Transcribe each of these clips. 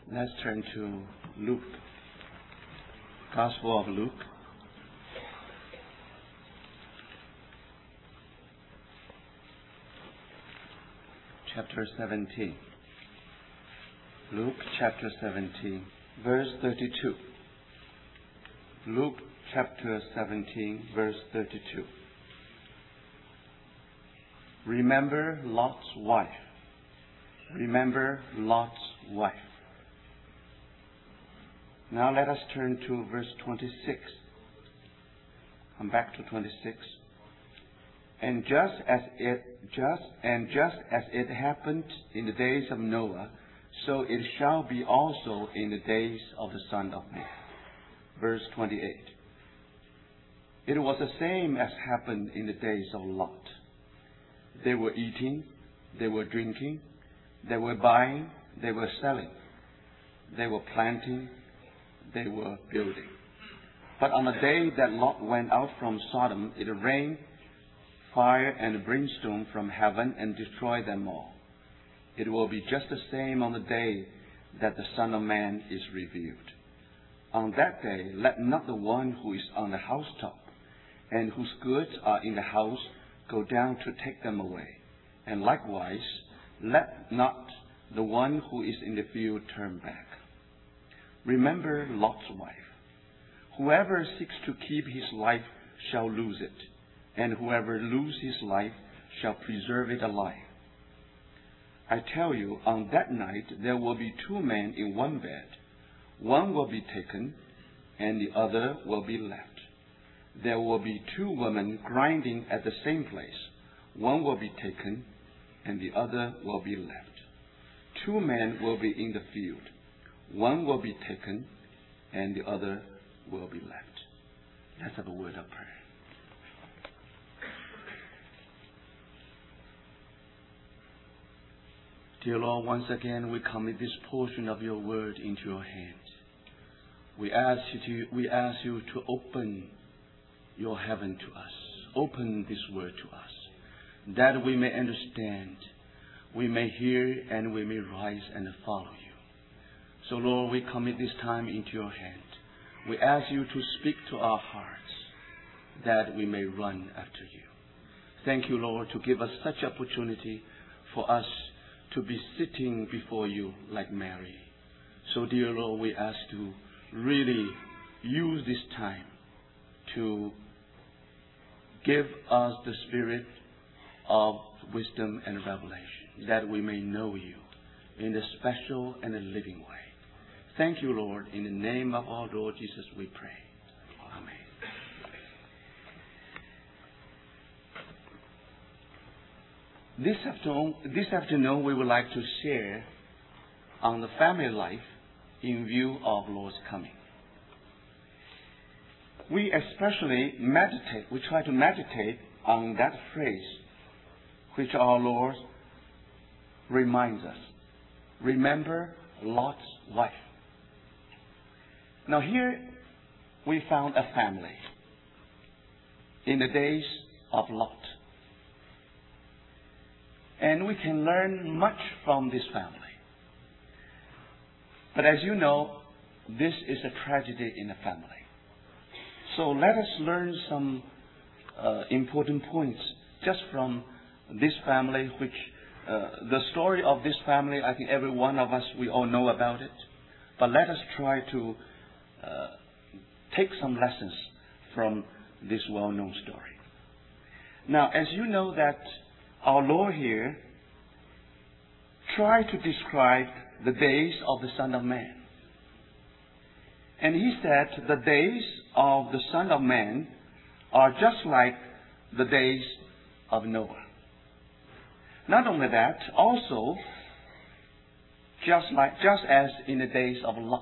Let's turn to Luke, Gospel of Luke. Chapter 17. Luke chapter 17, verse 32. Luke chapter 17, verse 32. Remember Lot's wife. Remember Lot's wife. Now let us turn to verse 26. Come back to 26. And just as it happened in the days of Noah, so it shall be also in the days of the Son of Man. Verse 28. It was the same as happened in the days of Lot. They were eating, they were drinking, they were buying, they were selling, they were planting, they were building. But on the day that Lot went out from Sodom, it rained fire and brimstone from heaven and destroyed them all. It will be just the same on the day that the Son of Man is revealed. On that day, let not the one who is on the housetop and whose goods are in the house go down to take them away. And likewise, let not the one who is in the field turn back. Remember Lot's wife. Whoever seeks to keep his life shall lose it, and whoever loses his life shall preserve it alive. I tell you, on that night there will be two men in one bed. One will be taken, and the other will be left. There will be two women grinding at the same place. One will be taken, and the other will be left. Two men will be in the field. One will be taken, and the other will be left. Let's have a word of prayer. Dear Lord, once again we commit this portion of your word into your hands. We ask you to open your heaven to us. Open this word to us, that we may understand, we may hear, and we may rise and follow you. So Lord, we commit this time into your hand. We ask you to speak to our hearts, that we may run after you. Thank you, Lord, to give us such opportunity for us to be sitting before you like Mary. So, dear Lord, we ask to really use this time to give us the spirit of wisdom and revelation, that we may know you in a special and a living way. Thank you, Lord. In the name of our Lord Jesus, we pray. Amen. This afternoon, we would like to share on the family life in view of Lord's coming. We try to meditate on that phrase which our Lord reminds us. Remember Lot's wife. Now here we found a family in the days of Lot. And we can learn much from this family. But as you know, this is a tragedy in a family. So let us learn some important points just from this family, which the story of this family, I think every one of us, we all know about it. But let us try to take some lessons from this well-known story. Now, as you know that our Lord here tried to describe the days of the Son of Man. And he said the days of the Son of Man are just like the days of Noah. Not only that, also just as in the days of Lot.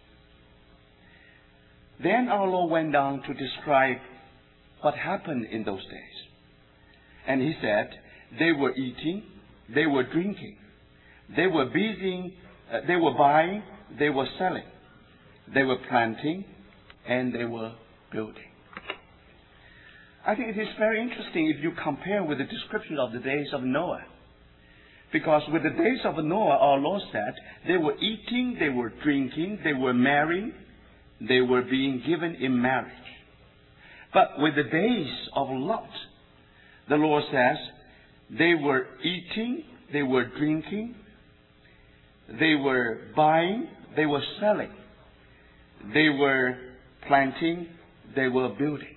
Then our Lord went on to describe what happened in those days. And he said, they were eating, they were drinking, they were they were buying, they were selling, they were planting, and they were building. I think it is very interesting if you compare with the description of the days of Noah. Because with the days of Noah, our Lord said, they were eating, they were drinking, they were marrying, they were being given in marriage. But with the days of Lot, the Lord says, they were eating, they were drinking, they were buying, they were selling, they were planting, they were building.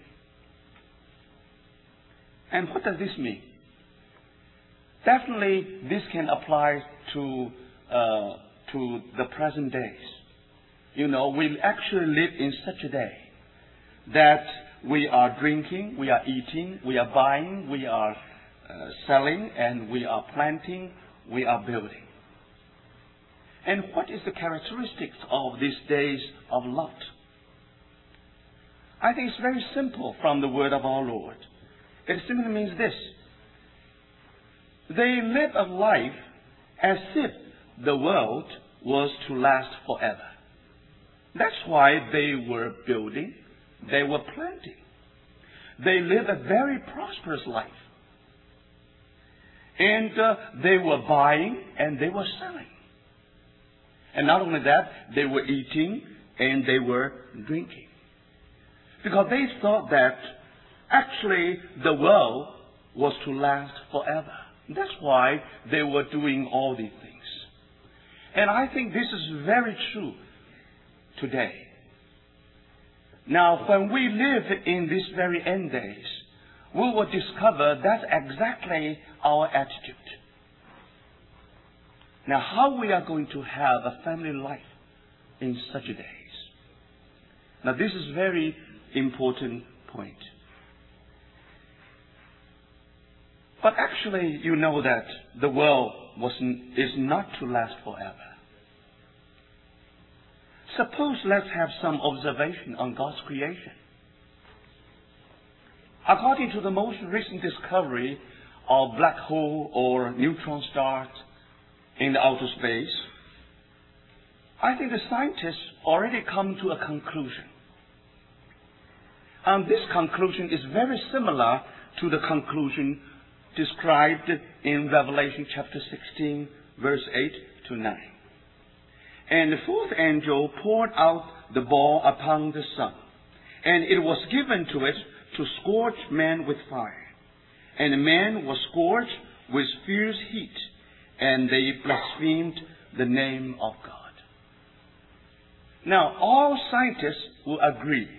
And what does this mean? Definitely, this can apply to the present days. You know, we actually live in such a day that we are drinking, we are eating, we are buying, we are selling, and we are planting, we are building. And what is the characteristics of these days of Lot? I think it's very simple from the word of our Lord. It simply means this. They live a life as if the world was to last forever. That's why they were building, they were planting. They lived a very prosperous life. And they were buying and they were selling. And not only that, they were eating and they were drinking. Because they thought that actually the world was to last forever. That's why they were doing all these things. And I think this is very true today. Now, when we live in these very end days, we will discover that's exactly our attitude. Now, how we are going to have a family life in such days? Now, this is a very important point. But actually, you know that the world is not to last forever. Suppose let's have some observation on God's creation. According to the most recent discovery of black hole or neutron stars in the outer space, I think the scientists already come to a conclusion. And this conclusion is very similar to the conclusion described in Revelation chapter 16, verse 8 to 9. And the fourth angel poured out the bowl upon the sun, and it was given to it to scorch men with fire. And the man was scorched with fierce heat, and they blasphemed the name of God. Now, all scientists will agree.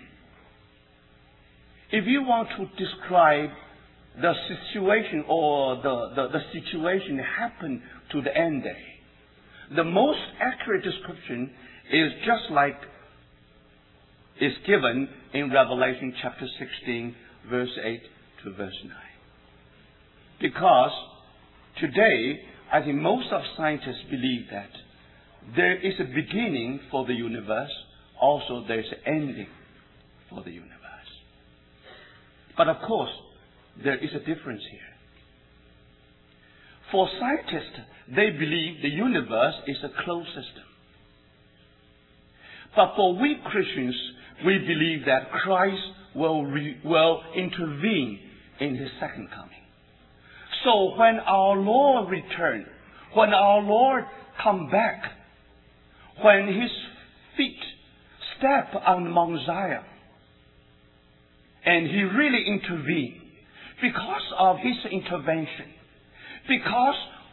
If you want to describe the situation or the situation that happened to the end day, the most accurate description is just like is given in Revelation chapter 16, verse 8 to verse 9. Because today, I think most of scientists believe that there is a beginning for the universe, also there is an ending for the universe. But of course, there is a difference here. For scientists, they believe the universe is a closed system. But for we Christians, we believe that Christ will intervene in His second coming. So when our Lord returns, when our Lord comes back, when His feet step on Mount Zion, and He really intervenes, because of His intervention, because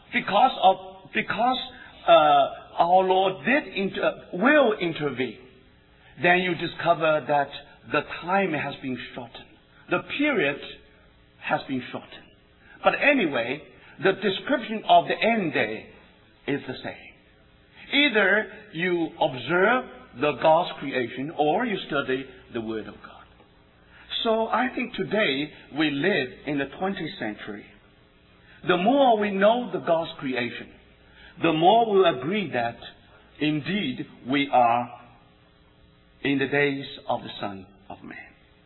our Lord will intervene, then you discover that the time has been shortened. The period has been shortened. But anyway, the description of the end day is the same. Either you observe the God's creation or you study the Word of God. So I think today we live in the 20th century. The more we know the God's creation, the more we'll agree that indeed we are in the days of the Son of Man.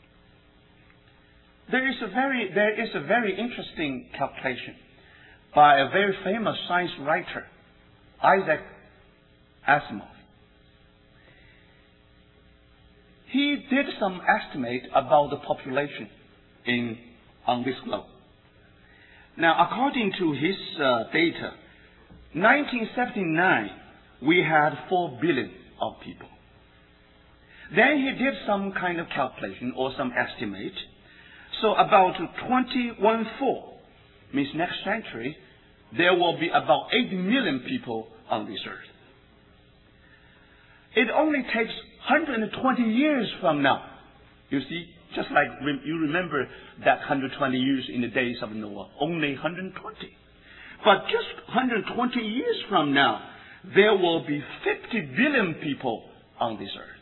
There is a very interesting calculation by a very famous science writer, Isaac Asimov. He did some estimate about the population on this globe. Now, according to his data, 1979, we had 4 billion of people. Then he did some kind of calculation or some estimate. So about 2014, means next century, there will be about 8 million people on this earth. It only takes 120 years from now. You see, just like you remember that 120 years in the days of Noah, only 120. But just 120 years from now, there will be 50 billion people on this earth.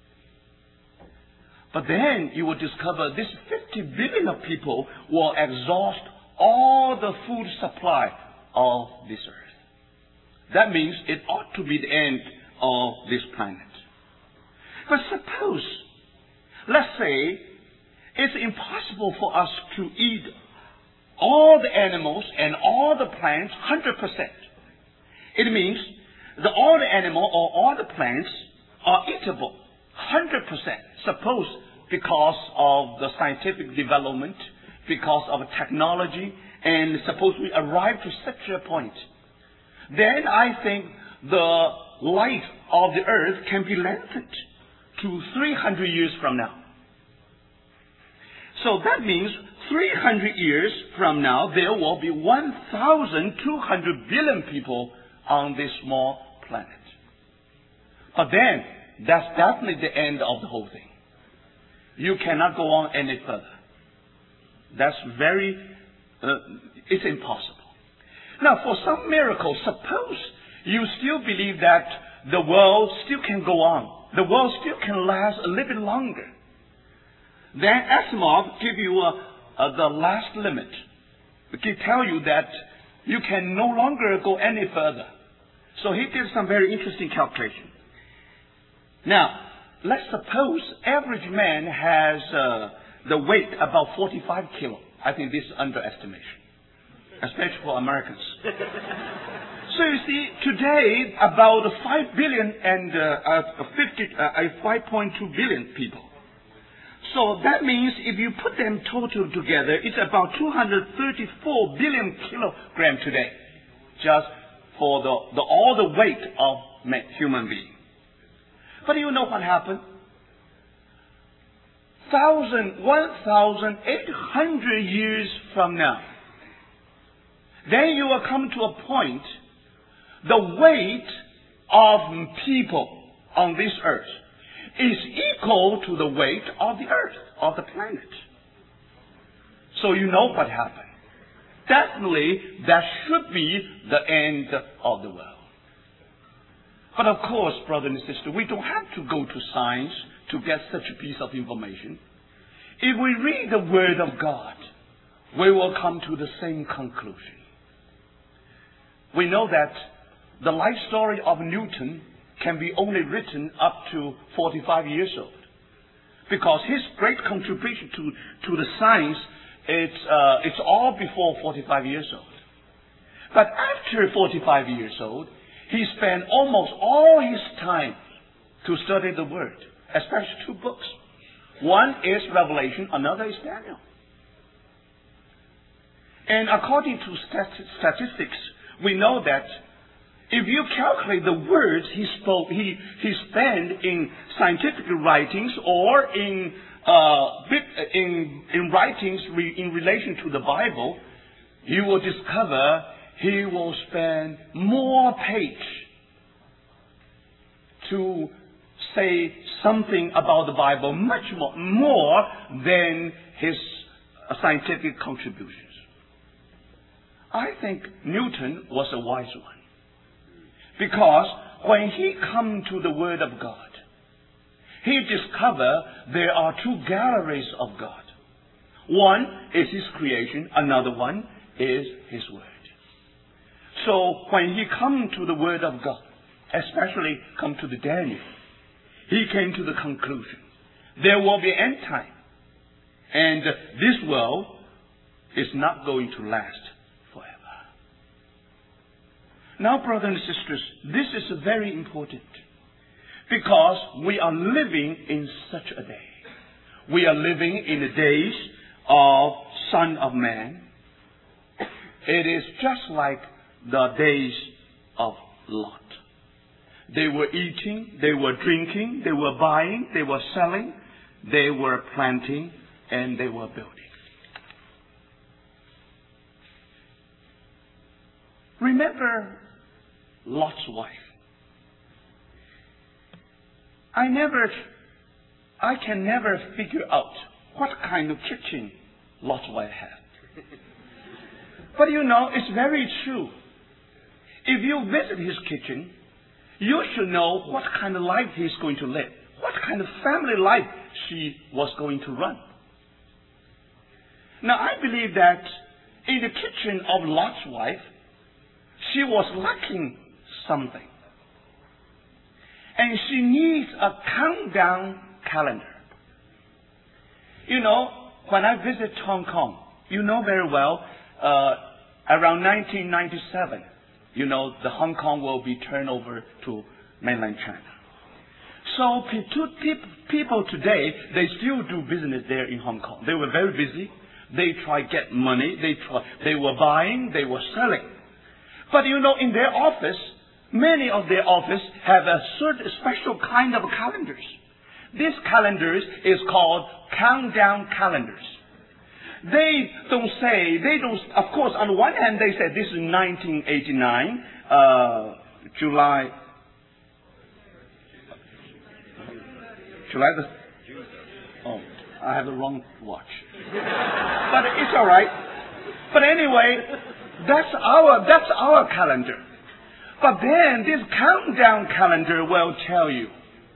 But then you will discover this 50 billion of people will exhaust all the food supply of this earth. That means it ought to be the end of this planet. But suppose, let's say, it's impossible for us to eat all the animals and all the plants 100%. It means that all the animal or all the plants are eatable 100%. Suppose because of the scientific development, because of technology, and suppose we arrive to such a point, then I think the life of the earth can be lengthened to 300 years from now. So that means 300 years from now, there will be 1,200 billion people on this small planet. But then, that's definitely the end of the whole thing. You cannot go on any further. That's it's impossible. Now, for some miracle, suppose you still believe that the world still can go on. The world still can last a little bit longer. Then Asimov give you the last limit. He tell you that you can no longer go any further. So he did some very interesting calculation. Now, let's suppose average man has the weight about 45 kilo. I think this is underestimation, especially for Americans. So you see, today about 5 billion and 5.2 billion people. So that means if you put them total together, it's about 234 billion kilogram today, just for all the weight of human being. But you know what happened? 1,800 years from now, then you will come to a point, the weight of people on this earth is equal to the weight of the earth, of the planet. So you know what happened. Definitely, that should be the end of the world. But of course, brother and sister, we don't have to go to science to get such a piece of information. If we read the Word of God, we will come to the same conclusion. We know that the life story of Newton can be only written up to 45 years old. Because his great contribution to the science, it's all before 45 years old. But after 45 years old, he spent almost all his time to study the Word, especially 2 books. One is Revelation, another is Daniel. And according to statistics, we know that if you calculate the words he spoke, he spent in scientific writings or in writings in relation to the Bible, you will discover he will spend more page to say something about the Bible, much more than his scientific contributions. I think Newton was a wise one. Because when he come to the Word of God, he discovered there are 2 galleries of God. One is his creation, another one is his Word. So when he come to the Word of God, especially come to the Daniel, he came to the conclusion, there will be end time. And this world is not going to last forever. Now, brothers and sisters, this is very important. Because we are living in such a day. We are living in the days of Son of Man. It is just like the days of Lot. They were eating, they were drinking, they were buying, they were selling, they were planting, and they were building. Remember Lot's wife. I can never figure out what kind of kitchen Lot's wife had. But it's very true. If you visit his kitchen, you should know what kind of life he's going to live, what kind of family life she was going to run. Now, I believe that in the kitchen of Lot's wife, she was lacking something. And she needs a countdown calendar. When I visit Hong Kong, you know very well, around 1997, the Hong Kong will be turned over to mainland China. So people today, they still do business there in Hong Kong. They were very busy. They try to get money. They were buying. They were selling. But in their office, many of their office have a certain special kind of calendars. These calendars is called countdown calendars. They don't, of course, on the one hand, they say this is 1989, July I have the wrong watch. But it's all right. But anyway, that's our calendar. But then this countdown calendar will tell you.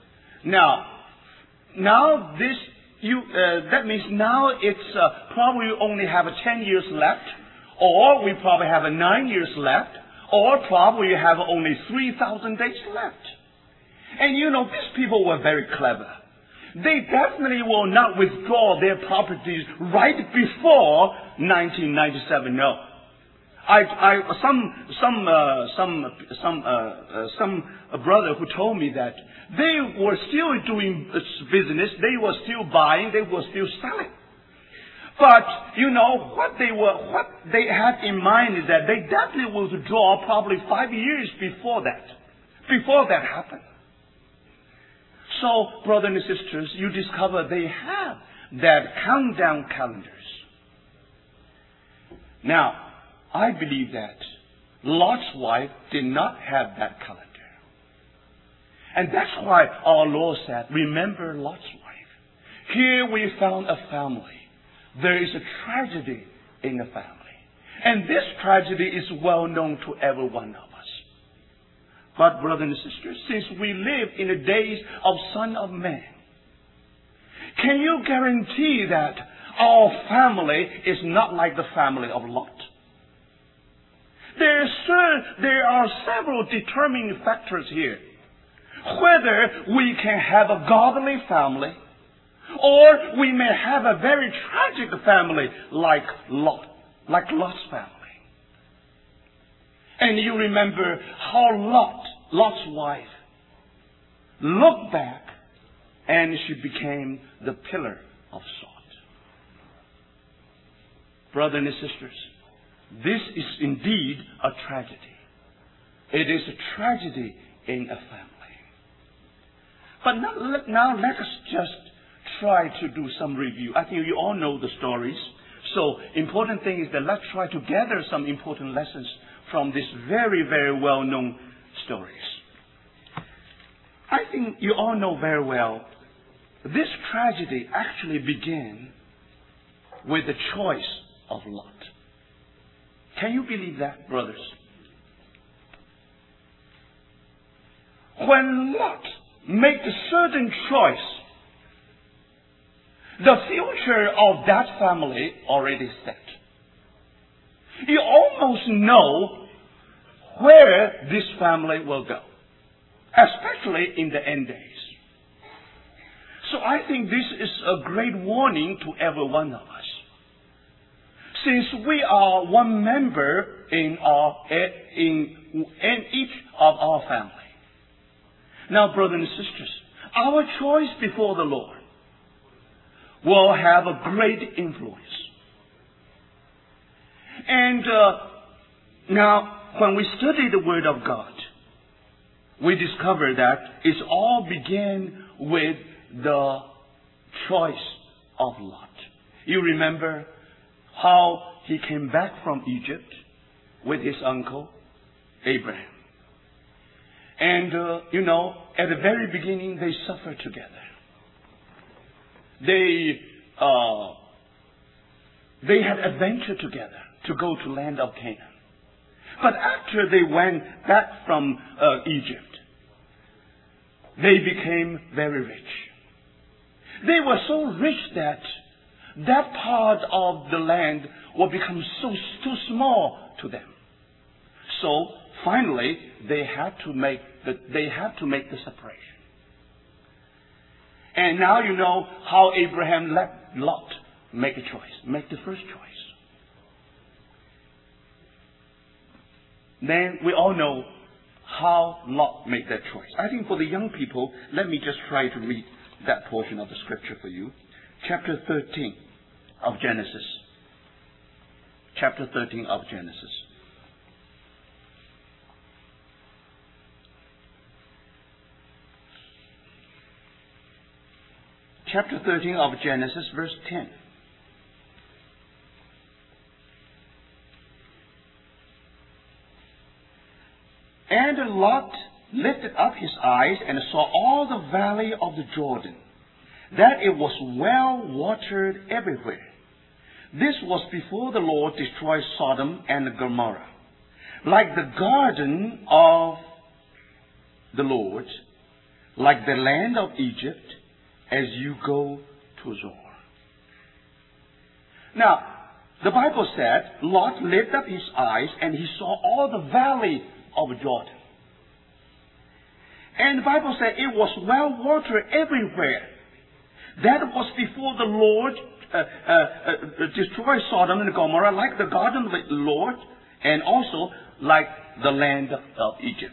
Now this that means now it's probably only have 10 years left, or we probably have 9 years left, or probably have only 3,000 days left. And these people were very clever. They definitely will not withdraw their properties right before 1997. No. Some brother who told me that they were still doing business, they were still buying, they were still selling. But what they had in mind is that they definitely will withdraw probably 5 years before that happened. So, brothers and sisters, you discover they have that countdown calendars. Now, I believe that Lot's wife did not have that calendar. And that's why our Lord said, remember Lot's wife. Here we found a family. There is a tragedy in the family. And this tragedy is well known to every one of us. But brothers and sisters, since we live in the days of Son of Man, can you guarantee that our family is not like the family of Lot? There are several determining factors here. Whether we can have a godly family, or we may have a very tragic family like Lot's family. And you remember how Lot's wife looked back and she became the pillar of salt. Brothers and sisters, this is indeed a tragedy. It is a tragedy in a family. But now let us just try to do some review. I think you all know the stories. So important thing is that let's try to gather some important lessons from these very, very well-known stories. I think you all know very well this tragedy actually began with the choice of Lot. Can you believe that, brothers? When Lot made a certain choice, the future of that family already set. You almost know where this family will go, especially in the end days. So I think this is a great warning to every one of us. Since we are one member in each of our family. Now, brothers and sisters, our choice before the Lord will have a great influence. And now, when we study the Word of God, we discover that it all began with the choice of Lot. You remember how he came back from Egypt with his uncle, Abraham. And, at the very beginning, they suffered together. They had adventure together to go to land of Canaan. But after they went back from Egypt, they became very rich. They were so rich that that part of the land will become too small to them. So finally, they had to make the separation. And now you know how Abraham let Lot make a choice, make the first choice. Then we all know how Lot made that choice. I think for the young people, let me just try to read that portion of the scripture for you. Chapter 13 of Genesis. Chapter 13 of Genesis. Chapter 13 of Genesis, verse 10. And Lot lifted up his eyes and saw all the valley of the Jordan, that it was well watered everywhere. This was before the Lord destroyed Sodom and Gomorrah. Like the garden of the Lord, like the land of Egypt, as you go to Zoar. Now, the Bible said, Lot lifted up his eyes and he saw all the valley of Jordan. And the Bible said it was well watered everywhere. That was before the Lord destroyed Sodom and Gomorrah, like the garden of the Lord, and also like the land of Egypt.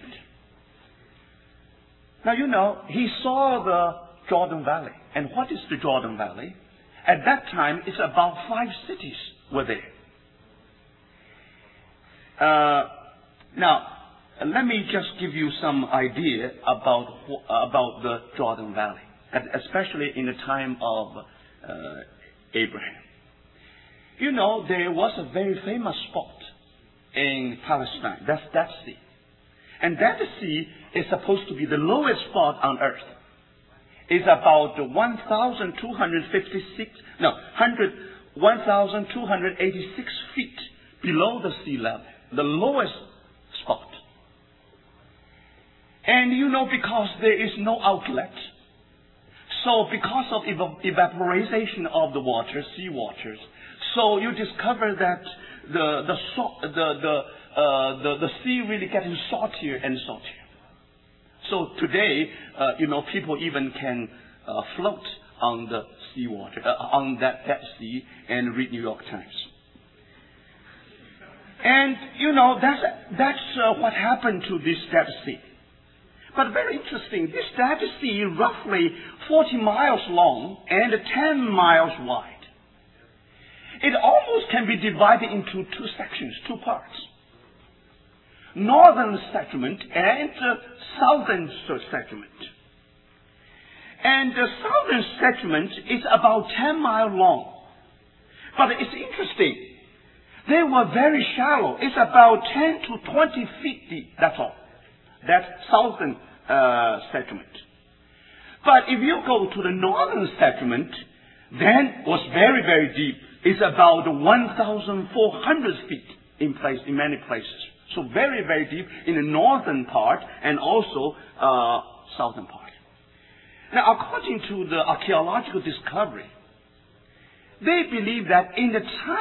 Now you know, he saw the Jordan Valley. And what is the Jordan Valley? At that time, it's about 5 cities were there. Now, let me just give you some idea about the Jordan Valley, especially in the time of Abraham. You know, there was a very famous spot in Palestine. That's that sea. And that sea is supposed to be the lowest spot on earth. It's about 1,286 feet below the sea level, the lowest spot. And you know, because there is no outlet, so because of evaporation of the water, sea waters, so you discover that the sea really getting saltier and saltier. So today, people even can float on the seawater, on that sea, and read New York Times. And that's what happened to this Dead Sea. But very interesting, this Dead Sea, roughly 40 miles long and 10 miles wide. It almost can be divided into 2 sections, 2 parts. Northern segment and southern segment. And the southern segment is about 10 miles long. But it's interesting. They were very shallow. It's about 10 to 20 feet deep. That's all. That's southern segment. But if you go to the northern segment, then it was very, very deep. It's about 1,400 feet in many places. So very, very deep in the northern part and also southern part. Now, according to the archaeological discovery, they believe that in the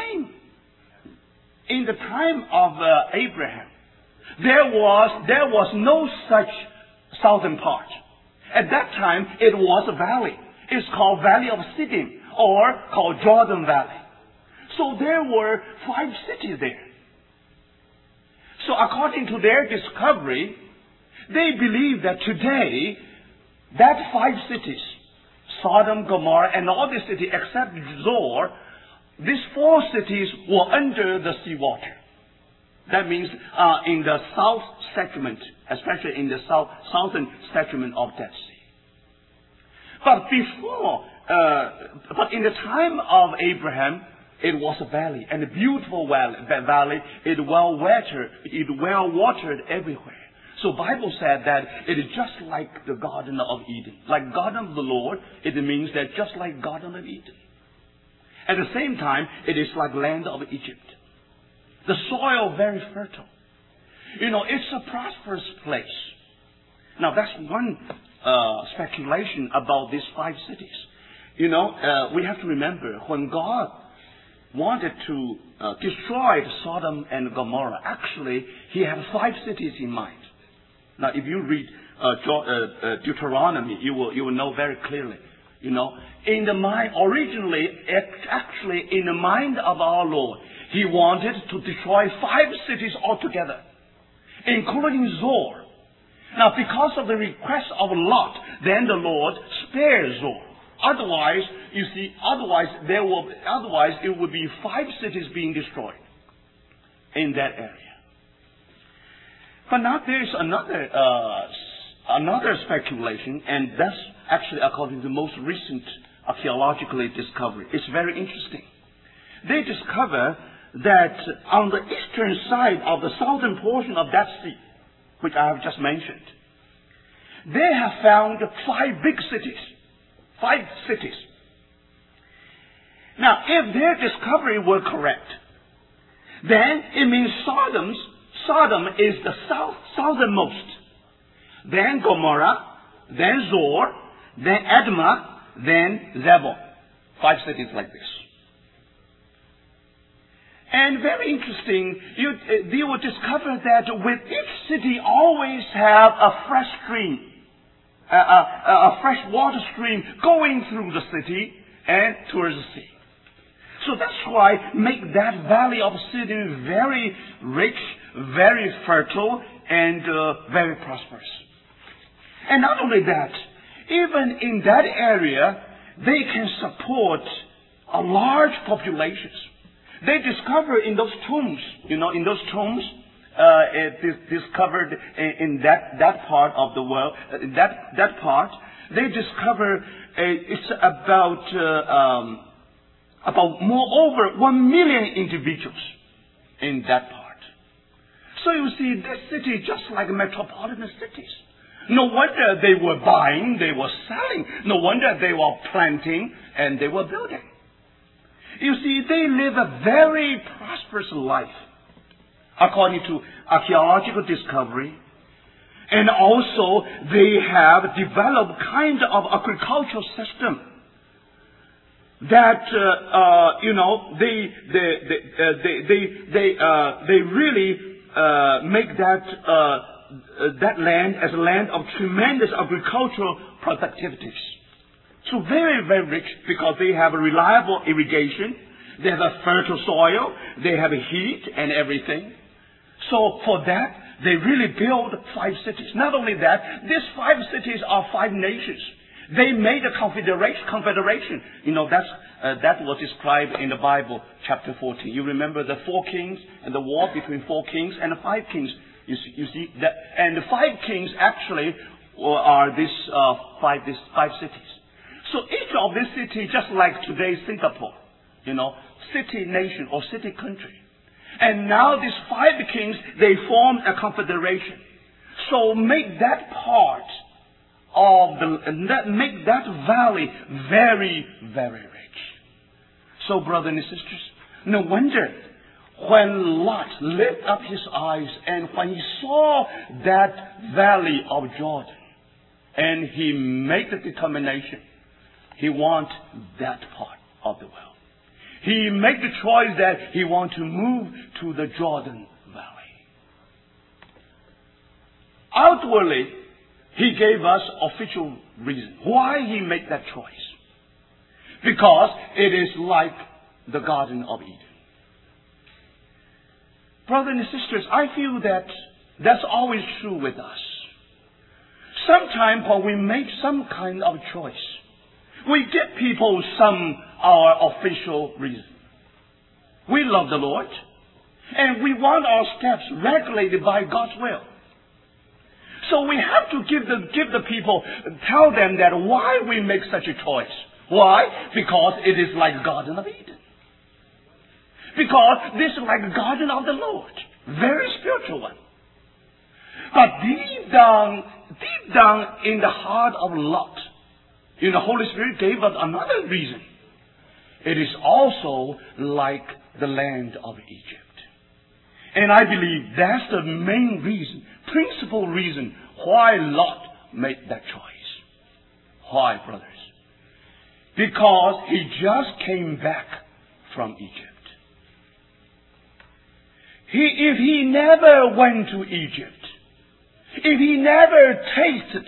time of Abraham, there was no such southern part. At that time, it was a valley. It's called Valley of Siddim, or called Jordan Valley. So there were 5 cities there. So according to their discovery, they believe that today, that 5 cities, Sodom, Gomorrah, and all the cities except Zoar, these 4 cities were under the seawater. That means in the south segment, especially in the southern segment of Dead Sea. But but in the time of Abraham, it was a valley, and a beautiful valley. It well watered everywhere. So Bible said that it is just like the Garden of Eden. Like Garden of the Lord, it means that just like Garden of Eden. At the same time, it is like land of Egypt. The soil very fertile. It's a prosperous place. Now that's one speculation about these 5 cities. We have to remember when God wanted to destroy Sodom and Gomorrah, actually He had 5 cities in mind. Now, if you read Deuteronomy, you will know very clearly. In the mind, originally, actually, in the mind of our Lord, He wanted to destroy 5 cities altogether, including Zoar. Now, because of the request of Lot, then the Lord spared Zoar. Otherwise, it would be 5 cities being destroyed in that area. But now there is another speculation, and that's actually according to the most recent archaeological discovery. It's very interesting. They discover that on the eastern side of the southern portion of that sea, which I have just mentioned, they have found 5 big cities. 5 cities. Now, if their discovery were correct, then it means Sodom is the southernmost. Then Gomorrah, then Zoar, then Admah, then Zebulun. 5 cities like this. And very interesting, you will discover that with each city always have a fresh stream, a fresh water stream going through the city and towards the sea. So that's why make that valley of Sidon very rich, very fertile, and very prosperous. And not only that, even in that area, they can support a large populations. They discover in those tombs, discovered in that part of the world, that part, they discover it's about more over 1 million individuals in that part. So you see, this city just like metropolitan cities. No wonder they were buying, they were selling. No wonder they were planting and they were building. You see, they live a very prosperous life, according to archaeological discovery. And also, they have developed kind of agricultural system that they really make that land as a land of tremendous agricultural productivities. So very, very rich because they have a reliable irrigation, they have a fertile soil, they have a heat and everything. So for that, they really build 5 cities. Not only that, these 5 cities are 5 nations. They made a confederation. That was described in the Bible, chapter 14. You remember the 4 kings and the war between 4 kings and the 5 kings. You see that, and the 5 kings actually are these 5 cities. So each of these cities, just like today's Singapore, city nation or city country. And now these 5 kings, they formed a confederation. So make that part make that valley very, very rich. So brothers and sisters, no wonder when Lot lifted up his eyes and when he saw that valley of Jordan, and he made the determination, he wants that part of the world. He made the choice that he wants to move to the Jordan Valley. Outwardly, he gave us official reason why he made that choice. Because it is like the Garden of Eden. Brothers and sisters, I feel that that's always true with us. Sometimes when we make some kind of choice, we give people our official reason. We love the Lord, And we want our steps regulated by God's will. So we have to give the people, tell them that why we make such a choice. Why? Because it is like Garden of Eden. Because this is like the garden of the Lord. Very spiritual one. But deep down in the heart of Lot, the Holy Spirit gave us another reason. It is also like the land of Egypt. And I believe that's the main reason, principal reason why Lot made that choice. Why, brothers? Because he just came back from Egypt. If he never went to Egypt, if he never tasted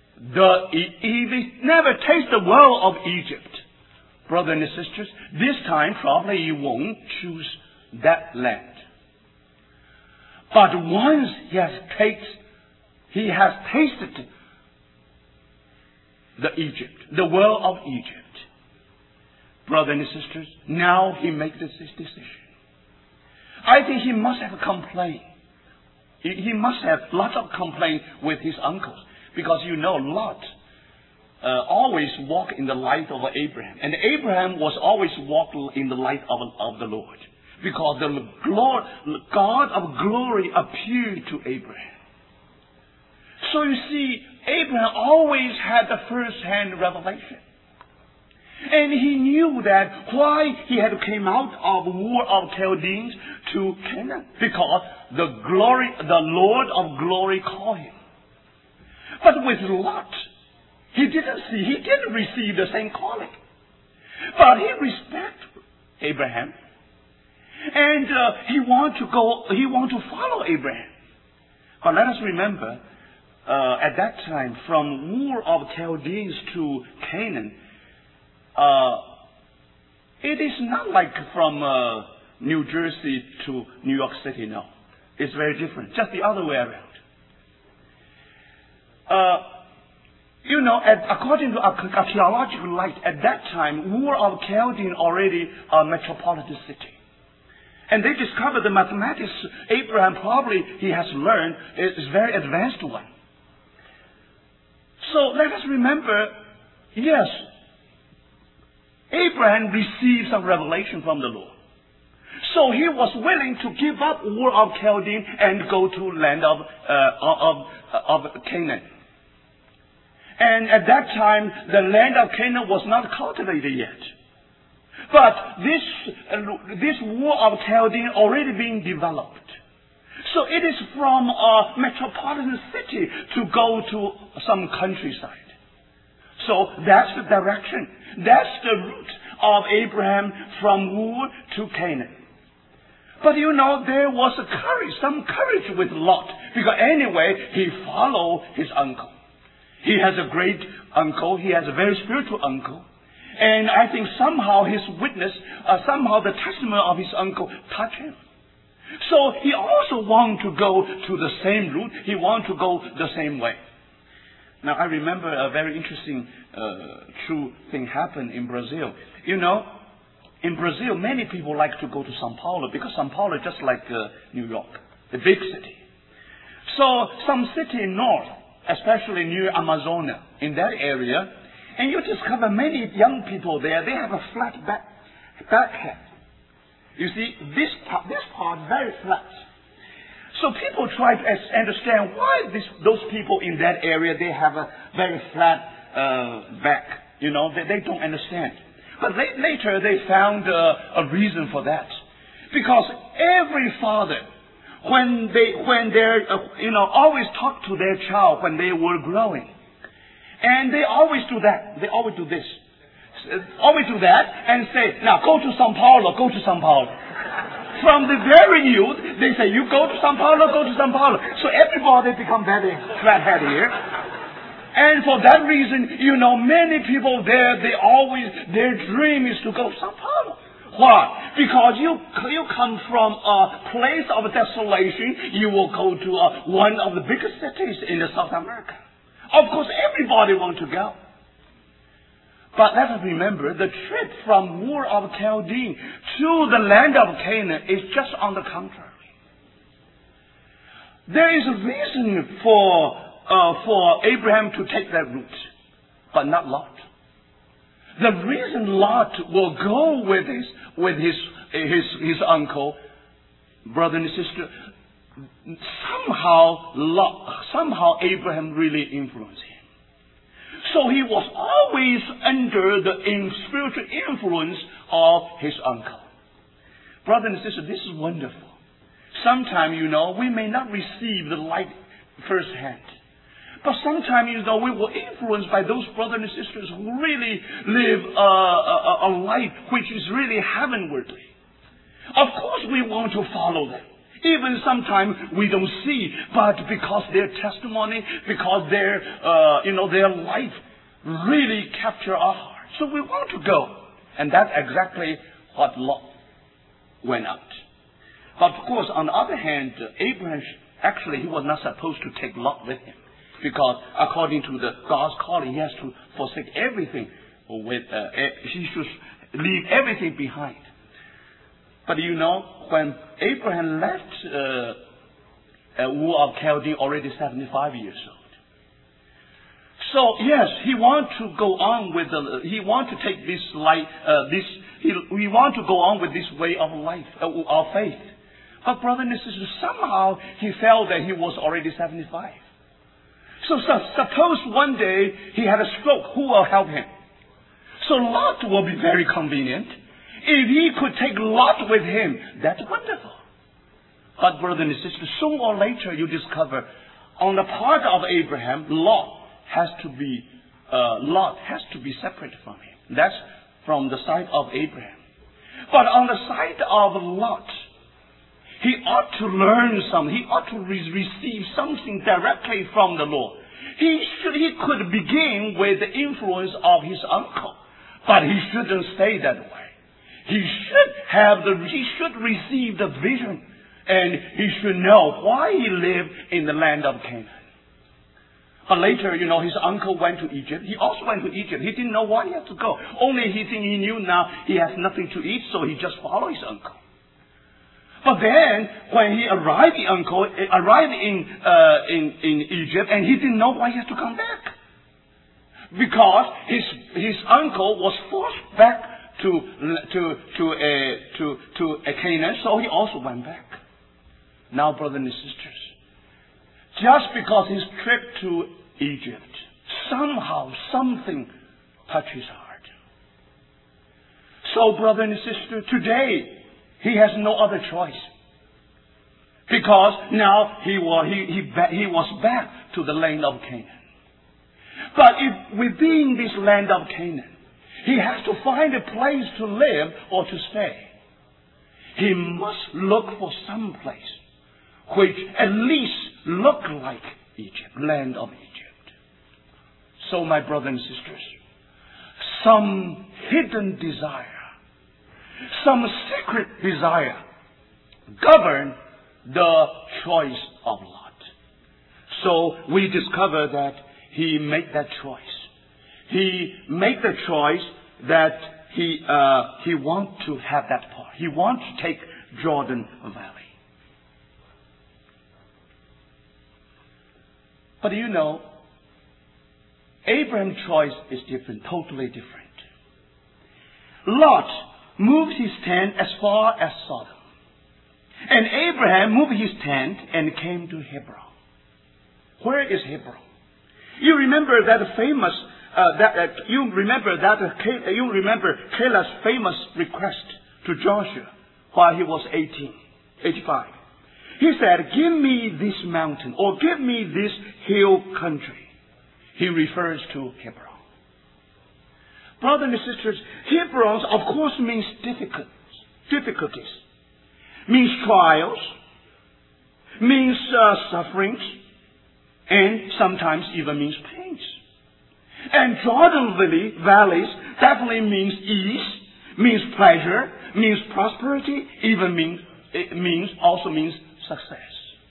the world of Egypt, brothers and sisters, this time probably he won't choose that land. But once he has tasted the world of Egypt, brothers and sisters, now he makes this decision. I think he must have complained. He must have lots of complaints with his uncles. Because Lot always walked in the light of Abraham. And Abraham was always walking in the light of the Lord. Because the God of glory appeared to Abraham. So you see, Abraham always had the first-hand revelation. And he knew that why he had came out of Ur of Chaldeans to Canaan. Because the Lord of glory called him. But with Lot, he didn't receive the same calling. But he respected Abraham. And he want to follow Abraham. But let us remember, at that time, from Ur of Chaldeans to Canaan, it is not like from New Jersey to New York City, no. It's very different. Just the other way around. According to archaeological light, at that time, Ur of Chaldean already a metropolitan city. And they discovered the mathematics Abraham probably he has learned is very advanced one. So let us remember, yes, Abraham received some revelation from the Lord. So he was willing to give up Ur of Chaldean and go to land of Canaan. And at that time, the land of Canaan was not cultivated yet. But this Ur of Chaldean already being developed. So it is from a metropolitan city to go to some countryside. So that's the direction. That's the route of Abraham from Ur to Canaan. But there was some courage with Lot. Because anyway, he followed his uncle. He has a great uncle. He has a very spiritual uncle. And I think somehow his witness, somehow the testimony of his uncle touched him. So he also wanted to go to the same route. He wanted to go the same way. Now I remember a very interesting true thing happened in Brazil. In Brazil, many people like to go to São Paulo because São Paulo is just like New York, the big city. So some city in north, especially near Amazonia, in that area, and you discover many young people there, they have a flat back head. You see, this part very flat. So people try to understand why those people in that area, they have a very flat back. They don't understand. But later they found a reason for that. Because every father, when they're always talk to their child when they were growing. And they always do that. They always do this. Always do that and say, now go to São Paulo, go to São Paulo. From the very youth, they say, you go to São Paulo, go to São Paulo. So everybody become very flat-headed here. And for that reason, many people there, their dream is to go to São Paulo. Why? Because you come from a place of desolation, you will go to one of the biggest cities in South America. Of course, everybody wants to go. But let us remember, the trip from Ur of Chaldean to the land of Canaan is just on the contrary. There is a reason for Abraham to take that route, but not Lot. The reason Lot will go with his uncle, brother and sister, somehow Abraham really influenced him. So he was always under the spiritual influence of his uncle. Brother and sister, this is wonderful. Sometimes, we may not receive the light firsthand. But sometimes, we were influenced by those brothers and sisters who really live a life which is really heavenwardly. Of course, we want to follow them. Even sometimes we don't see, but because their testimony, because their life really capture our heart. So we want to go. And that's exactly what Lot went out. But of course, on the other hand, Abraham, actually, he was not supposed to take Lot with him. Because according to God's calling, he has to forsake everything. He should leave everything behind. But when Abraham left Ur of Chaldean, already 75 years old. So yes, he want to go on with he want to take this life. He want to go on with this way of life, of faith. But brother and sister, somehow he felt that he was already 75. So suppose one day he had a stroke, who will help him? So Lot will be very convenient. If he could take Lot with him, that's wonderful. But brother and sister, sooner or later you discover, on the part of Abraham, Lot has to be separate from him. That's from the side of Abraham. But on the side of Lot, he ought to learn something. He ought to receive something directly from the Lord. He could begin with the influence of his uncle, but he shouldn't stay that way. He should receive the vision, and he should know why he lived in the land of Canaan. But later, his uncle went to Egypt. He also went to Egypt. He didn't know why he had to go. Only he knew now he has nothing to eat, so he just followed his uncle. But then, when he arrived in Egypt, and he didn't know why he had to come back, because his uncle was forced back to Canaan, so he also went back. Now, brothers and sisters, just because his trip to Egypt, somehow something touched his heart. So, brother and sister, today he has no other choice, because now he was back to the land of Canaan. But if within this land of Canaan, he has to find a place to live or to stay, he must look for some place which at least look like Egypt, land of Egypt. So, my brothers and sisters, some hidden desire, some secret desire govern the choice of Lot. So we discover that he made that choice. He made the choice that he want to have that part. He want to take Jordan Valley. But Abraham's choice is different, totally different. Lot moved his tent as far as Sodom. And Abraham moved his tent and came to Hebron. Where is Hebron? You remember that famous, you remember Caleb's famous request to Joshua while he was 85. He said, "Give me this mountain," or "Give me this hill country." He refers to Hebron. Brothers and sisters, Hebron, of course, means difficulties, means trials, means sufferings, and sometimes even means pains. And Jordan valleys definitely means ease, means pleasure, means prosperity, also means success.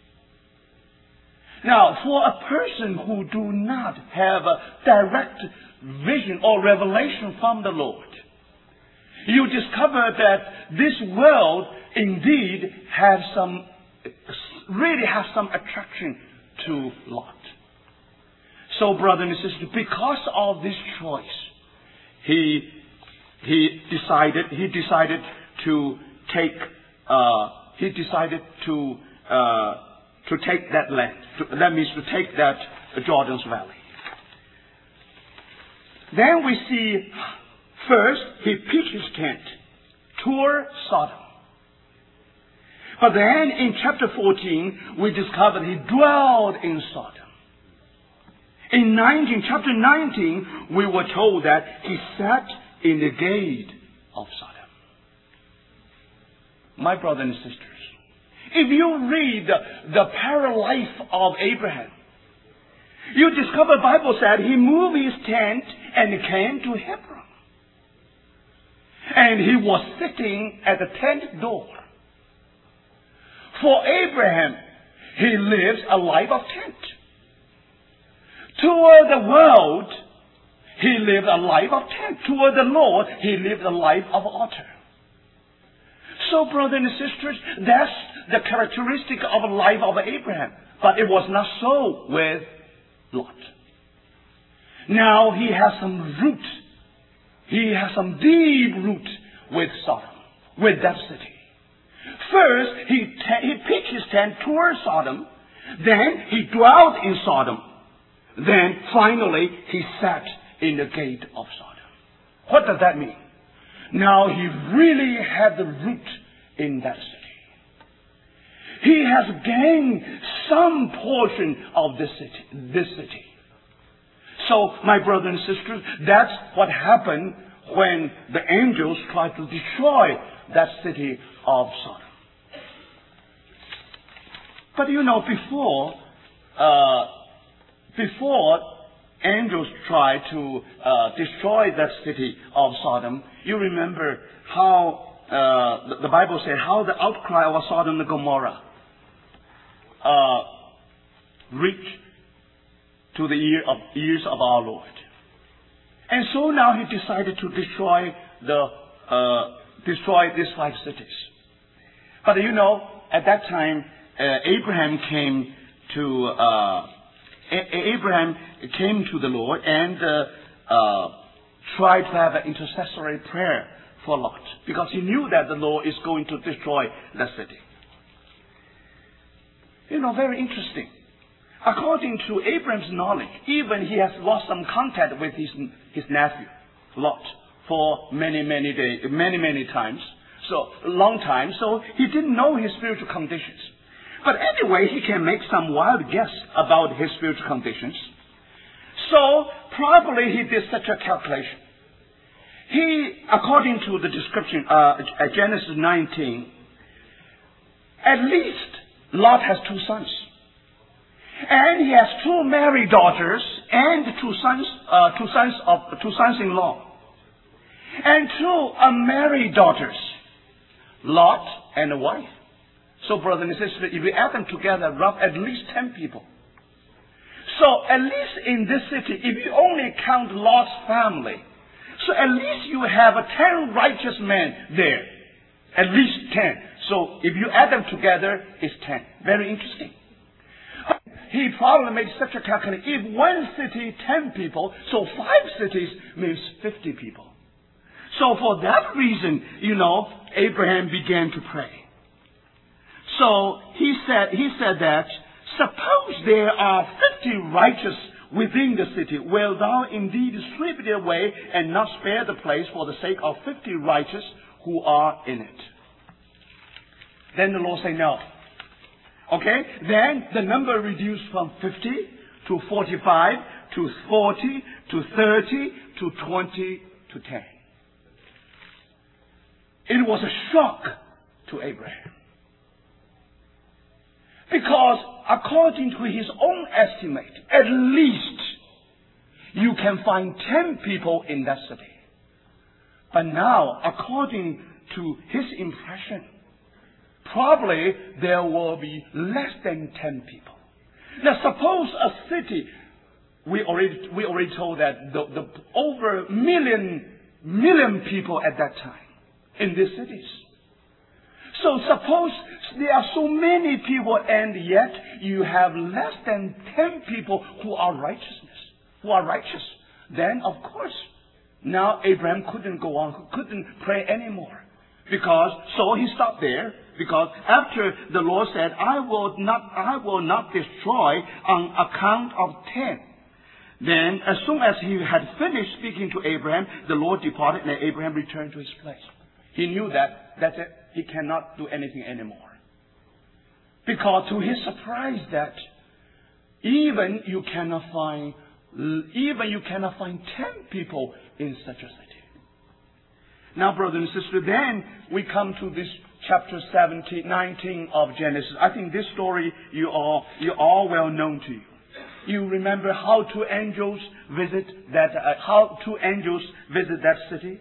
Now, for a person who do not have a direct vision or revelation from the Lord, you discover that this world indeed has some really have some attraction to Lot. So, brothers and sisters, because of this choice, he decided to take that land. That means to take that Jordan's Valley. Then we see, first, he pitched his tent toward Sodom. But then in chapter 14, we discover he dwelled in Sodom. In chapter 19, we were told that he sat in the gate of Sodom. My brothers and sisters, if you read the parallel life of Abraham, you discover the Bible said he moved his tent and came to Hebron. And he was sitting at the tent door. For Abraham, he lives a life of tent. Toward the world, he lived a life of tent. Toward the Lord, he lived a life of altar. So, brothers and sisters, that's the characteristic of the life of Abraham. But it was not so with Lot. Now he has some root. He has some deep root with Sodom, with that city. First, he pitched his tent toward Sodom. Then he dwelt in Sodom. Then, finally, he sat in the gate of Sodom. What does that mean? Now he really had the root in that city. He has gained some portion of this city. So, my brothers and sisters, that's what happened when the angels tried to destroy that city of Sodom. But you know, before angels tried to destroy that city of Sodom, you remember how the Bible said how the outcry of Sodom and Gomorrah reached to the ears of our Lord. And so now he decided to destroy these 5 cities. But you know, at that time, Abraham came to the Lord and tried to have an intercessory prayer for Lot, because he knew that the Lord is going to destroy the city. You know, very interesting. According to Abraham's knowledge, even he has lost some contact with his nephew, Lot, for many times. So, a long time. So, he didn't know his spiritual conditions. But anyway, he can make some wild guess about his spiritual conditions. So, probably he did such a calculation. According to the description, at Genesis 19, at least Lot has 2 sons. And he has 2 married daughters and 2 sons-in-law. And 2 unmarried daughters, Lot and a wife. So, brothers and sisters, if you add them together, at least 10 people. So, at least in this city, if you only count Lot's family, so at least you have 10 righteous men there. At least 10. So, if you add them together, it's 10. Very interesting. He probably made such a calculation. If one city, 10 people, so 5 cities means 50 people. So for that reason, you know, Abraham began to pray. So he said that, suppose there are 50 righteous within the city, wilt thou indeed sweep it away and not spare the place for the sake of 50 righteous who are in it? Then the Lord said no. Okay? Then the number reduced from 50 to 45 to 40 to 30 to 20 to 10. It was a shock to Abraham. Because according to his own estimate, at least you can find 10 people in that city. But now, according to his impression, probably there will be less than 10 people. Now suppose a city, we already told that the over million people at that time in these cities. So suppose there are so many people and yet you have less than 10 people who are righteous. Then of course, now Abraham couldn't go on, couldn't pray anymore. So he stopped there, because after the Lord said, I will not destroy on account of 10. Then as soon as he had finished speaking to Abraham, the Lord departed and Abraham returned to his place. He knew that's it. He cannot do anything anymore. Because to his surprise that even you cannot find 10 people in such a city. Now, brothers and sisters, then we come to this chapter 19 of Genesis. I think this story you all well known to you. You remember how two angels visit that city?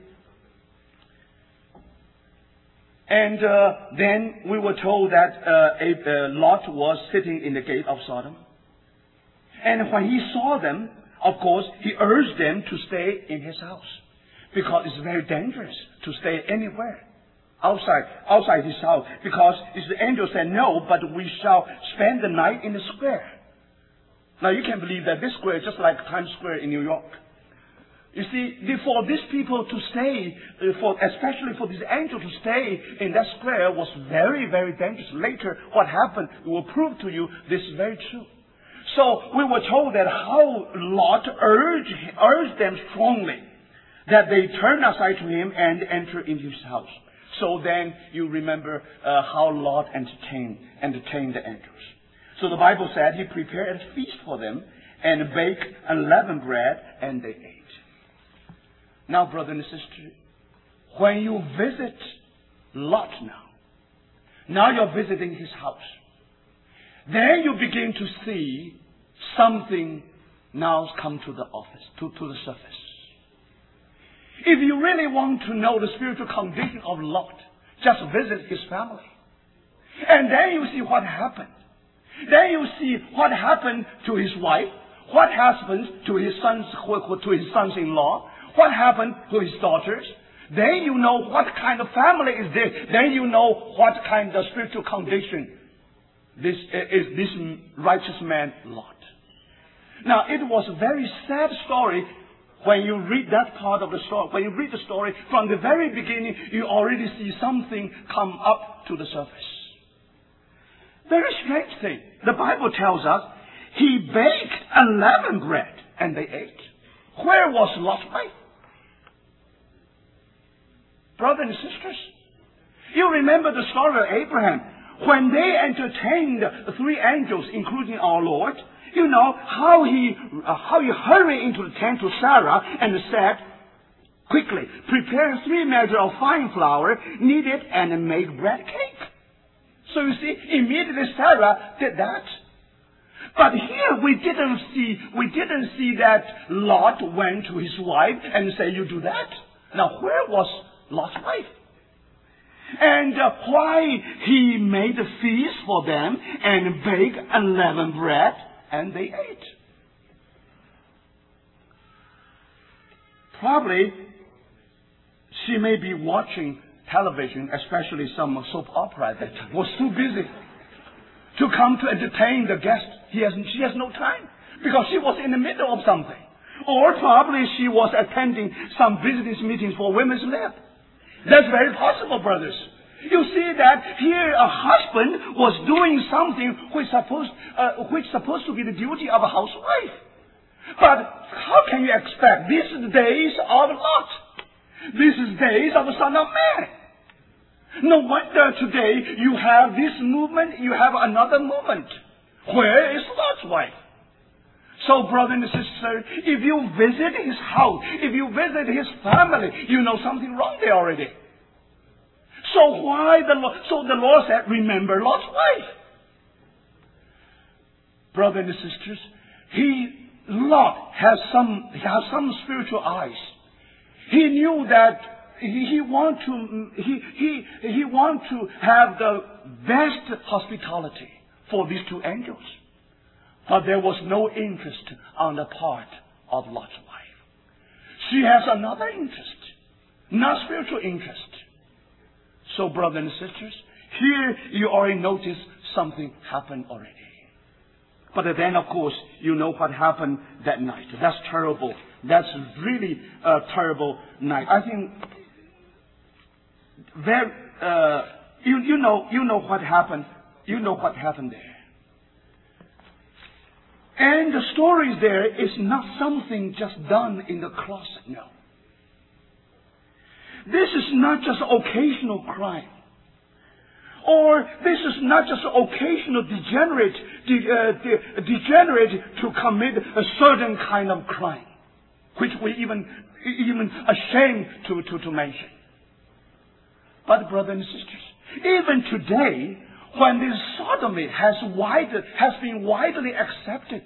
And then we were told that Lot was sitting in the gate of Sodom. And when he saw them, of course, he urged them to stay in his house. Because it's very dangerous to stay anywhere outside his house. Because the angel said, no, but we shall spend the night in the square. Now you can believe that this square is just like Times Square in New York. You see, for these people to stay, especially for this angel to stay in that square was very, very dangerous. Later, what happened will prove to you this is very true. So we were told that how Lot urged them strongly that they turn aside to him and enter into his house. So then you remember how Lot entertained the angels. So the Bible said he prepared a feast for them and baked unleavened bread and they ate. Now, brother and sister, when you visit Lot now you're visiting his house. Then you begin to see something now come to the surface. If you really want to know the spiritual condition of Lot, just visit his family. And then you see what happened. Then you see what happened to his wife, what happened to his sons-in-law, what happened to his daughters. Then you know what kind of family is this. Then you know what kind of spiritual condition this righteous man Lot. Now, it was a very sad story when you read that part of the story. When you read the story from the very beginning, you already see something come up to the surface. Very strange thing. The Bible tells us he baked unleavened bread and they ate. Where was Lot's wife? Brothers and sisters, you remember the story of Abraham. When they entertained the three angels, including our Lord, you know how he hurried into the tent to Sarah and said, quickly, prepare 3 measures of fine flour, knead it, and make bread cake. So you see, immediately Sarah did that. But here we didn't see that Lot went to his wife and said, you do that. Now where was Lot's wife? And why he made a feast for them and baked unleavened bread and they ate. Probably she may be watching television, especially some soap opera that was too busy to come to entertain the guest. She has no time because she was in the middle of something. Or probably she was attending some business meetings for women's lib. That's very possible, brothers. You see that here a husband was doing something which supposed to be the duty of a housewife. But how can you expect? These are the days of Lot. These are the days of the Son of Man. No wonder today you have this movement, you have another movement. Where is Lot's wife? So, brother and sister, if you visit his house, if you visit his family, you know something wrong there already. So the Lord said, remember Lot's wife. Brothers and sisters, Lot has some spiritual eyes. He knew that he want to have the best hospitality for these two angels. But there was no interest on the part of Lot's wife. She has another interest, not spiritual interest. So, brothers and sisters, Here you already notice something happened already. But then, of course, you know what happened that night. That's terrible. That's really a terrible night. I think you know what happened. You know what happened there. And the story there is not something just done in the closet. No. This is not just occasional crime. Or this is not just occasional degenerate to commit a certain kind of crime, which we even ashamed to mention. But brothers and sisters, even today, when this sodomy has been widely accepted,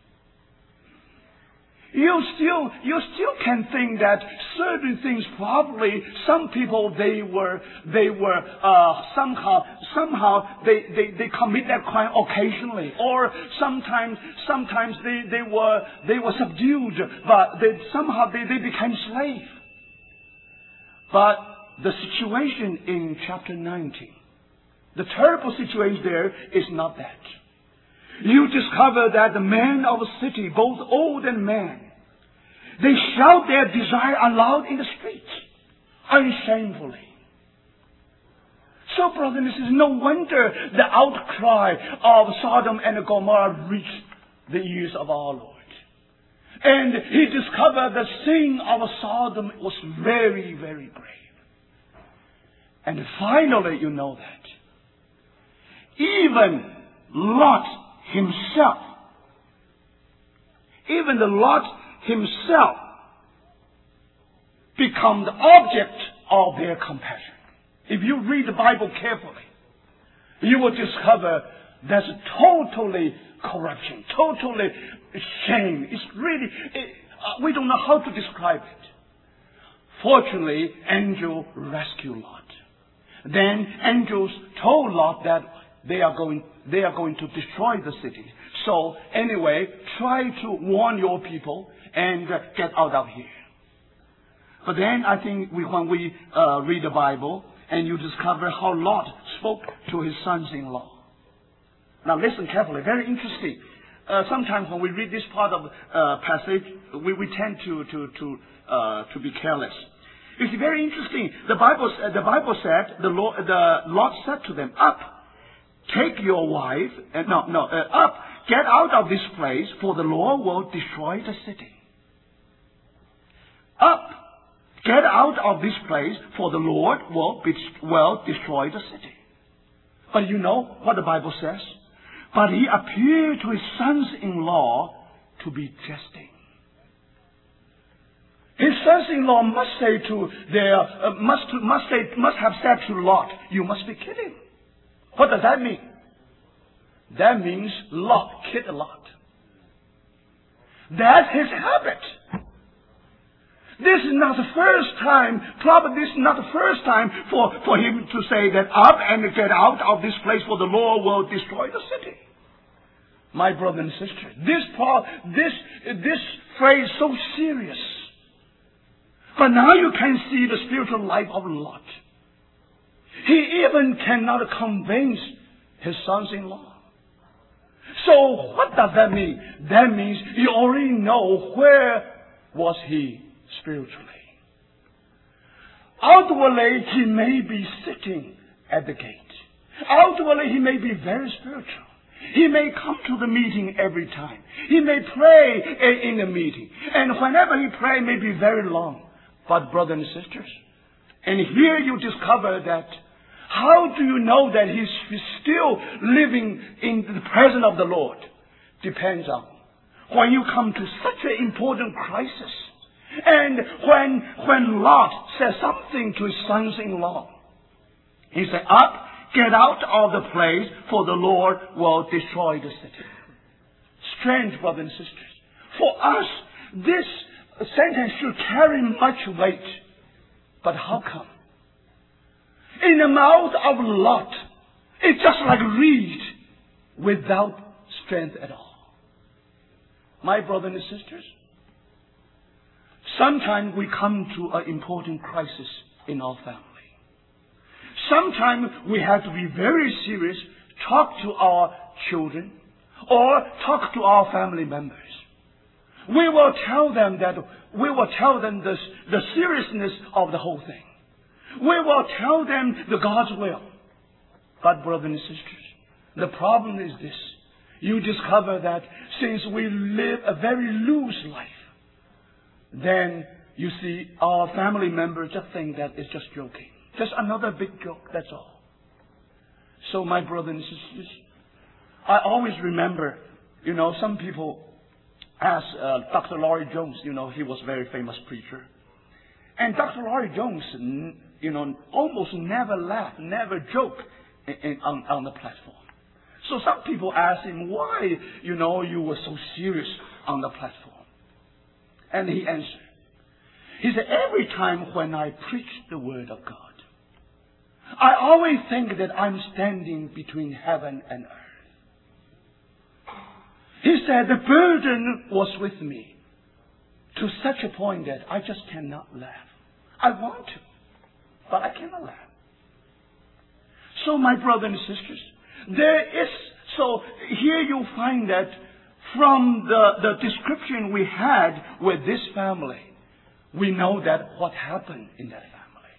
you still can think that certain things probably some people they were somehow they commit that crime occasionally, or sometimes they were subdued, but they became slaves. But the situation in chapter 19, the terrible situation there is not that. You discover that the men of the city, both old and man, they shout their desire aloud in the streets, unshamefully. So, brothers and sisters, no wonder the outcry of Sodom and Gomorrah reached the ears of our Lord. And he discovered the sin of Sodom was very, very grave. And finally, you know that even Lot himself become the object of their compassion. If you read the Bible carefully, you will discover there's totally corruption, totally shame. It's really, we don't know how to describe it. Fortunately, angel rescued Lot. Then angels told Lot that they are going to destroy the city. So anyway, try to warn your people and get out of here. But then I think when we read the Bible, and you discover how Lot spoke to his sons-in-law. Now listen carefully, very interesting. Sometimes when we read this part of passage, we tend to be careless. It's very interesting. The Bible said the Lot said to them, "Up, take your wife, up, get out of this place, for the Lord will destroy the city." Up, get out of this place, for the Lord will destroy the city. But you know what the Bible says? But he appeared to his sons-in-law to be jesting. His sons-in-law must have said to Lot, "You must be kidding." What does that mean? That means Lot kid Lot. That's his habit. This is not the first time, probably this is not the first time for him to say that, "Up and get out of this place, for the Lord will destroy the city." My brother and sister, this phrase is so serious. But now you can see the spiritual life of Lot. He even cannot convince his sons-in-law. So what does that mean? That means you already know where was he spiritually. Outwardly, he may be sitting at the gate. Outwardly, he may be very spiritual. He may come to the meeting every time. He may pray in the meeting. And whenever he prays, may be very long. But brothers and sisters, and here you discover that, how do you know that he's still living in the presence of the Lord? Depends on when you come to such an important crisis. And when Lot says something to his sons-in-law, he said, "Up, get out of the place, for the Lord will destroy the city." Strange, brothers and sisters. For us, this sentence should carry much weight. But how come? In the mouth of Lot, it's just like reed without strength at all. My brothers and sisters, sometimes we come to an important crisis in our family. Sometimes we have to be very serious, talk to our children, or talk to our family members. We will tell them the seriousness of the whole thing. We will tell them the God's will. But brothers and sisters, the problem is this. You discover that since we live a very loose life, then you see our family members just think that it's just joking. Just another big joke, that's all. So my brothers and sisters, I always remember, some people ask Dr. Laurie Jones, he was a very famous preacher. And Dr. Laurie Jones, almost never laughed, never joked on the platform. So some people ask him, why, you were so serious on the platform? And he answered. He said, every time when I preach the Word of God, I always think that I'm standing between heaven and earth. He said, the burden was with me to such a point that I just cannot laugh. I want to, but I cannot laugh. So my brothers and sisters, here you find that from the description we had with this family, we know that what happened in that family.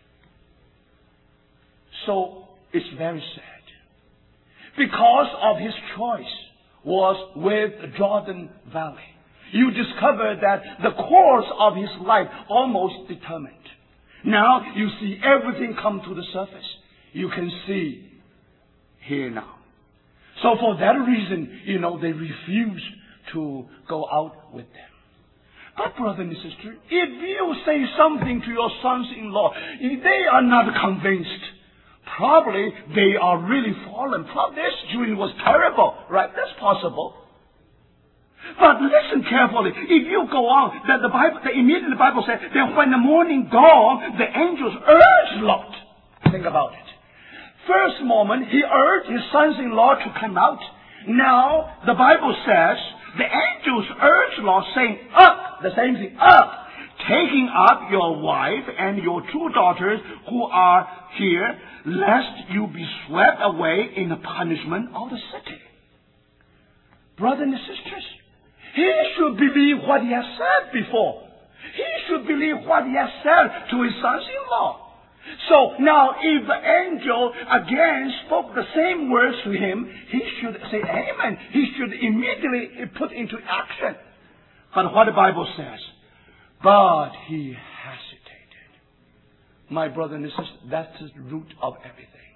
So it's very sad. Because of his choice was with Jordan Valley. You discover that the course of his life almost determined. Now you see everything come to the surface. You can see here now. So for that reason, they refused to go out with them. But brother and sister, if you say something to your sons-in-law, they are not convinced. Probably they are really fallen. Probably their situation was terrible, right? That's possible. But listen carefully. If you go on, immediately the Bible says that when the morning dawned, the angels urged Lot. Think about it. First moment, he urged his sons-in-law to come out. Now, the Bible says, the angels urged Lot, saying, up, the same thing, up, taking up your wife and your 2 daughters who are here, lest you be swept away in the punishment of the city. Brothers and sisters, he should believe what he has said before. He should believe what he has said to his sons-in-law. So now if the angel again spoke the same words to him, he should say amen. He should immediately put into action. But what the Bible says, but he hesitated. My brother and sister, that's the root of everything.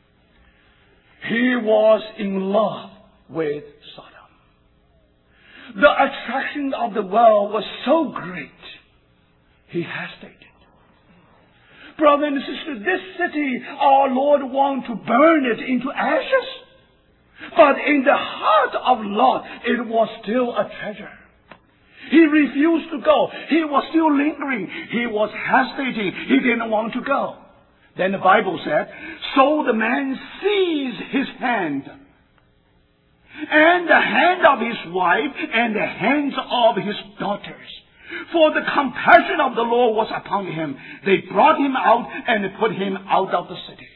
He was in love with Sodom. The attraction of the world was so great, he hesitated. Brothers and sisters, this city, our Lord wanted to burn it into ashes. But in the heart of Lot, it was still a treasure. He refused to go. He was still lingering. He was hesitating. He didn't want to go. Then the Bible said, so the man seized his hand, and the hand of his wife, and the hands of his daughters. For the compassion of the Lord was upon him. They brought him out and put him out of the city.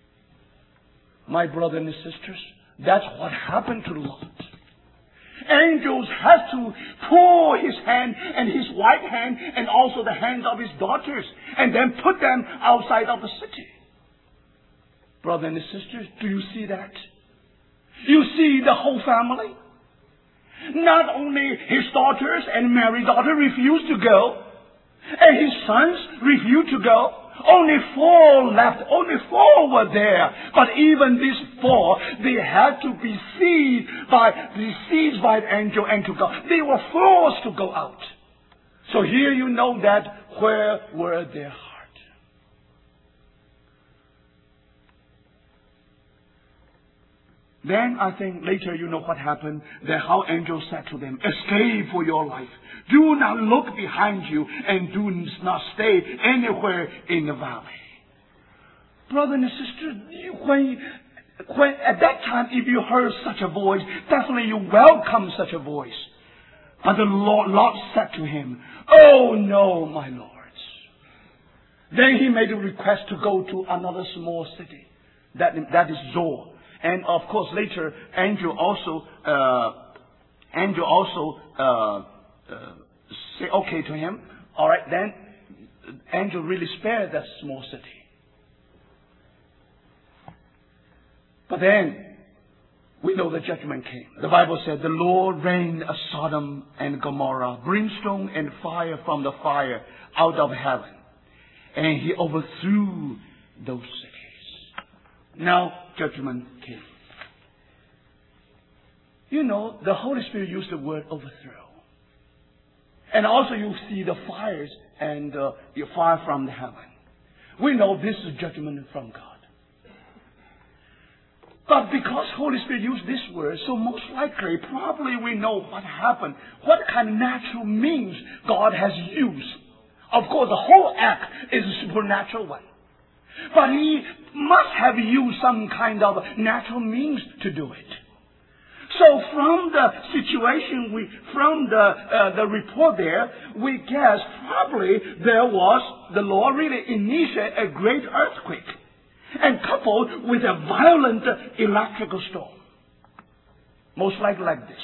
My brothers and sisters, that's what happened to Lot. Angels had to pull his hand and his right hand and also the hands of his daughters and then put them outside of the city. Brothers and sisters, do you see that? You see the whole family? Not only his daughters and married daughter refused to go, and his sons refused to go. Only 4 left. Only 4 were there. But even these 4, they had to be seized by the angel and to go. They were forced to go out. So here you know that where were their hearts? Then I think later you know what happened. That how angels said to them, escape for your life. Do not look behind you and do not stay anywhere in the valley. Brother and sister, when at that time if you heard such a voice, definitely you welcome such a voice. But the Lord said to him, oh no, my lords. Then he made a request to go to another small city. That is Zoar. And of course later, angel also say okay to him. All right, then angel really spared that small city. But then we know the judgment came. The Bible said the Lord rained a Sodom and Gomorrah, brimstone and fire from the fire out of heaven. And he overthrew those cities. Now judgment came. You know, the Holy Spirit used the word overthrow. And also you see the fires and the fire from the heaven. We know this is judgment from God. But because Holy Spirit used this word, so most likely, probably we know what happened. What kind of natural means God has used. Of course, the whole act is a supernatural one. But He must have used some kind of natural means to do it. So from the situation, from the report there, we guess probably the Lord really initiated a great earthquake. And coupled with a violent electrical storm. Most likely like this.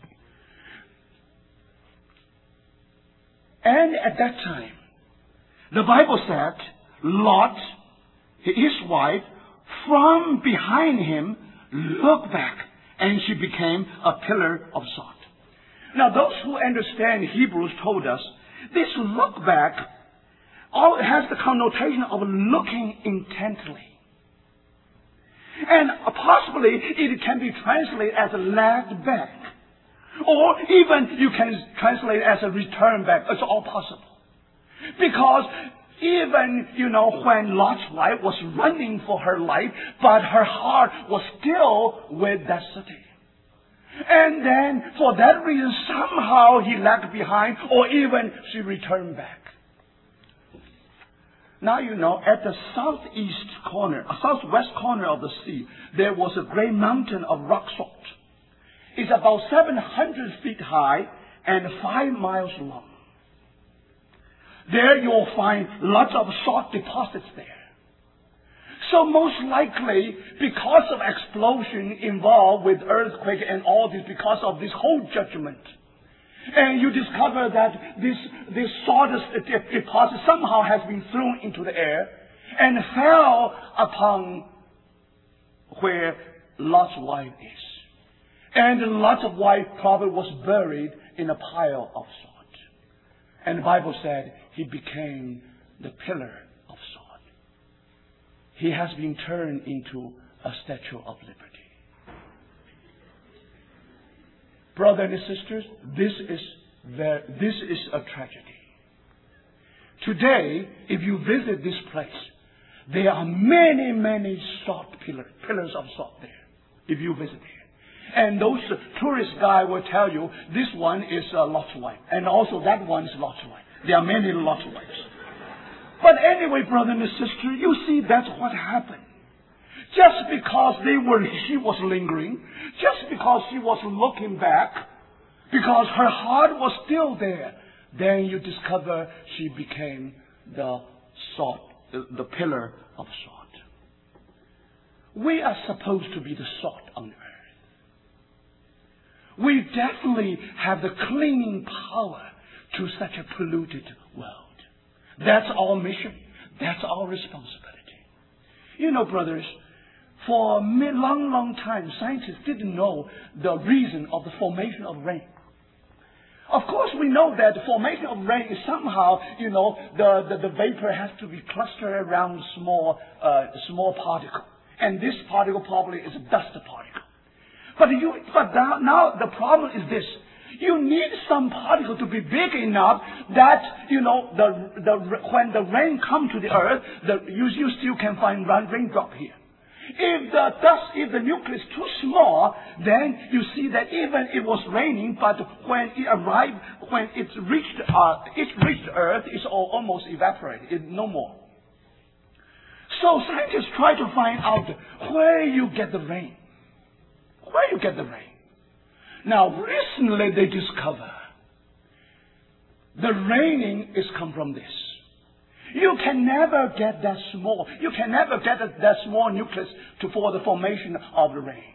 And at that time, the Bible said, Lot, his wife, from behind him, looked back, and she became a pillar of salt. Now those who understand Hebrews told us, this look back has the connotation of looking intently. And possibly it can be translated as a lagged back. Or even you can translate it as a return back. It's all possible. Because even, when Lot's wife was running for her life, but her heart was still with that city. And then for that reason, somehow he lagged behind, or even she returned back. Now at the southwest corner of the sea, there was a great mountain of rock salt. It's about 700 feet high and 5 miles long. There you'll find lots of salt deposits there. So most likely, because of explosion involved with earthquake and all this, because of this whole judgment, and you discover that this sawdust deposit somehow has been thrown into the air and fell upon where Lot's wife is. And Lot's wife probably was buried in a pile of salt. And the Bible said he became the pillar of salt. He has been turned into a Statue of Liberty. Brothers and sisters, this is a tragedy. Today, if you visit this place, there are many, many pillars of salt there, if you visit here. And those tourist guys will tell you, this one is Lot's wife, and also that one is Lot's wife. There are many Lot's wives. But anyway, brother and sister, you see that's what happened. Just because she was lingering, just because she was looking back, because her heart was still there, then you discover she became the pillar of salt. We are supposed to be the salt on earth. We definitely have the cleaning power to such a polluted world. That's our mission. That's our responsibility. Brothers, for a long, long time, scientists didn't know the reason of the formation of rain. Of course, we know that the formation of rain is somehow, the vapor has to be clustered around small particle. And this particle probably is a dust particle. But now the problem is this. You need some particle to be big enough that, when the rain comes to the earth, you still can find raindrop here. If the nucleus is too small, then you see that even it was raining, but when it reached Earth, it's almost evaporated. No more. So scientists try to find out where you get the rain. Where you get the rain. Now, recently they discover the raining is come from this. You can never get that small. You can never get that small nucleus for the formation of the rain.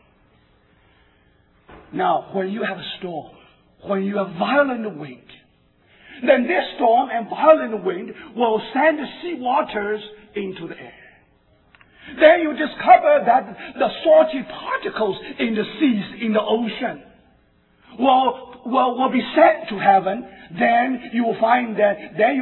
Now, when you have a storm, when you have violent wind, then this storm and violent wind will send the sea waters into the air. Then you discover that the salty particles in the seas, in the ocean, will be sent to heaven. Then you will find that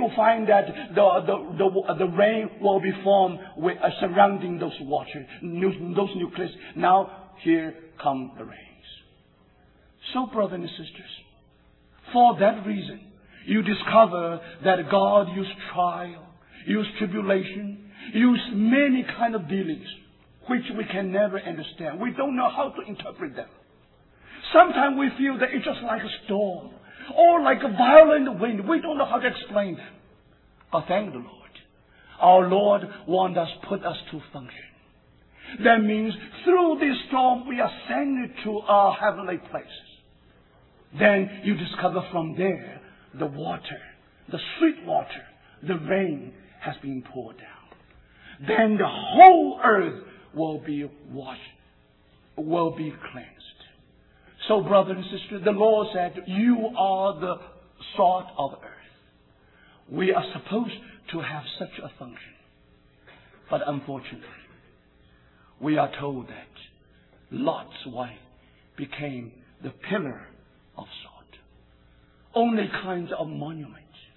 the rain will be formed with surrounding those waters, those nucleus. Now here come the rains. So, brothers and sisters, for that reason, you discover that God used trial, used tribulation, used many kind of dealings, which we can never understand. We don't know how to interpret them. Sometimes we feel that it's just like a storm, or like a violent wind. We don't know how to explain them. But thank the Lord. Our Lord wants us, put us to function. That means through this storm we are sent to our heavenly places. Then you discover from there the water, the sweet water, the rain has been poured down. Then the whole earth will be washed, will be cleansed. So, brothers and sisters, the Lord said, you are the salt of the earth. We are supposed to have such a function. But unfortunately, we are told that Lot's wife became the pillar of salt. Only kinds of monuments.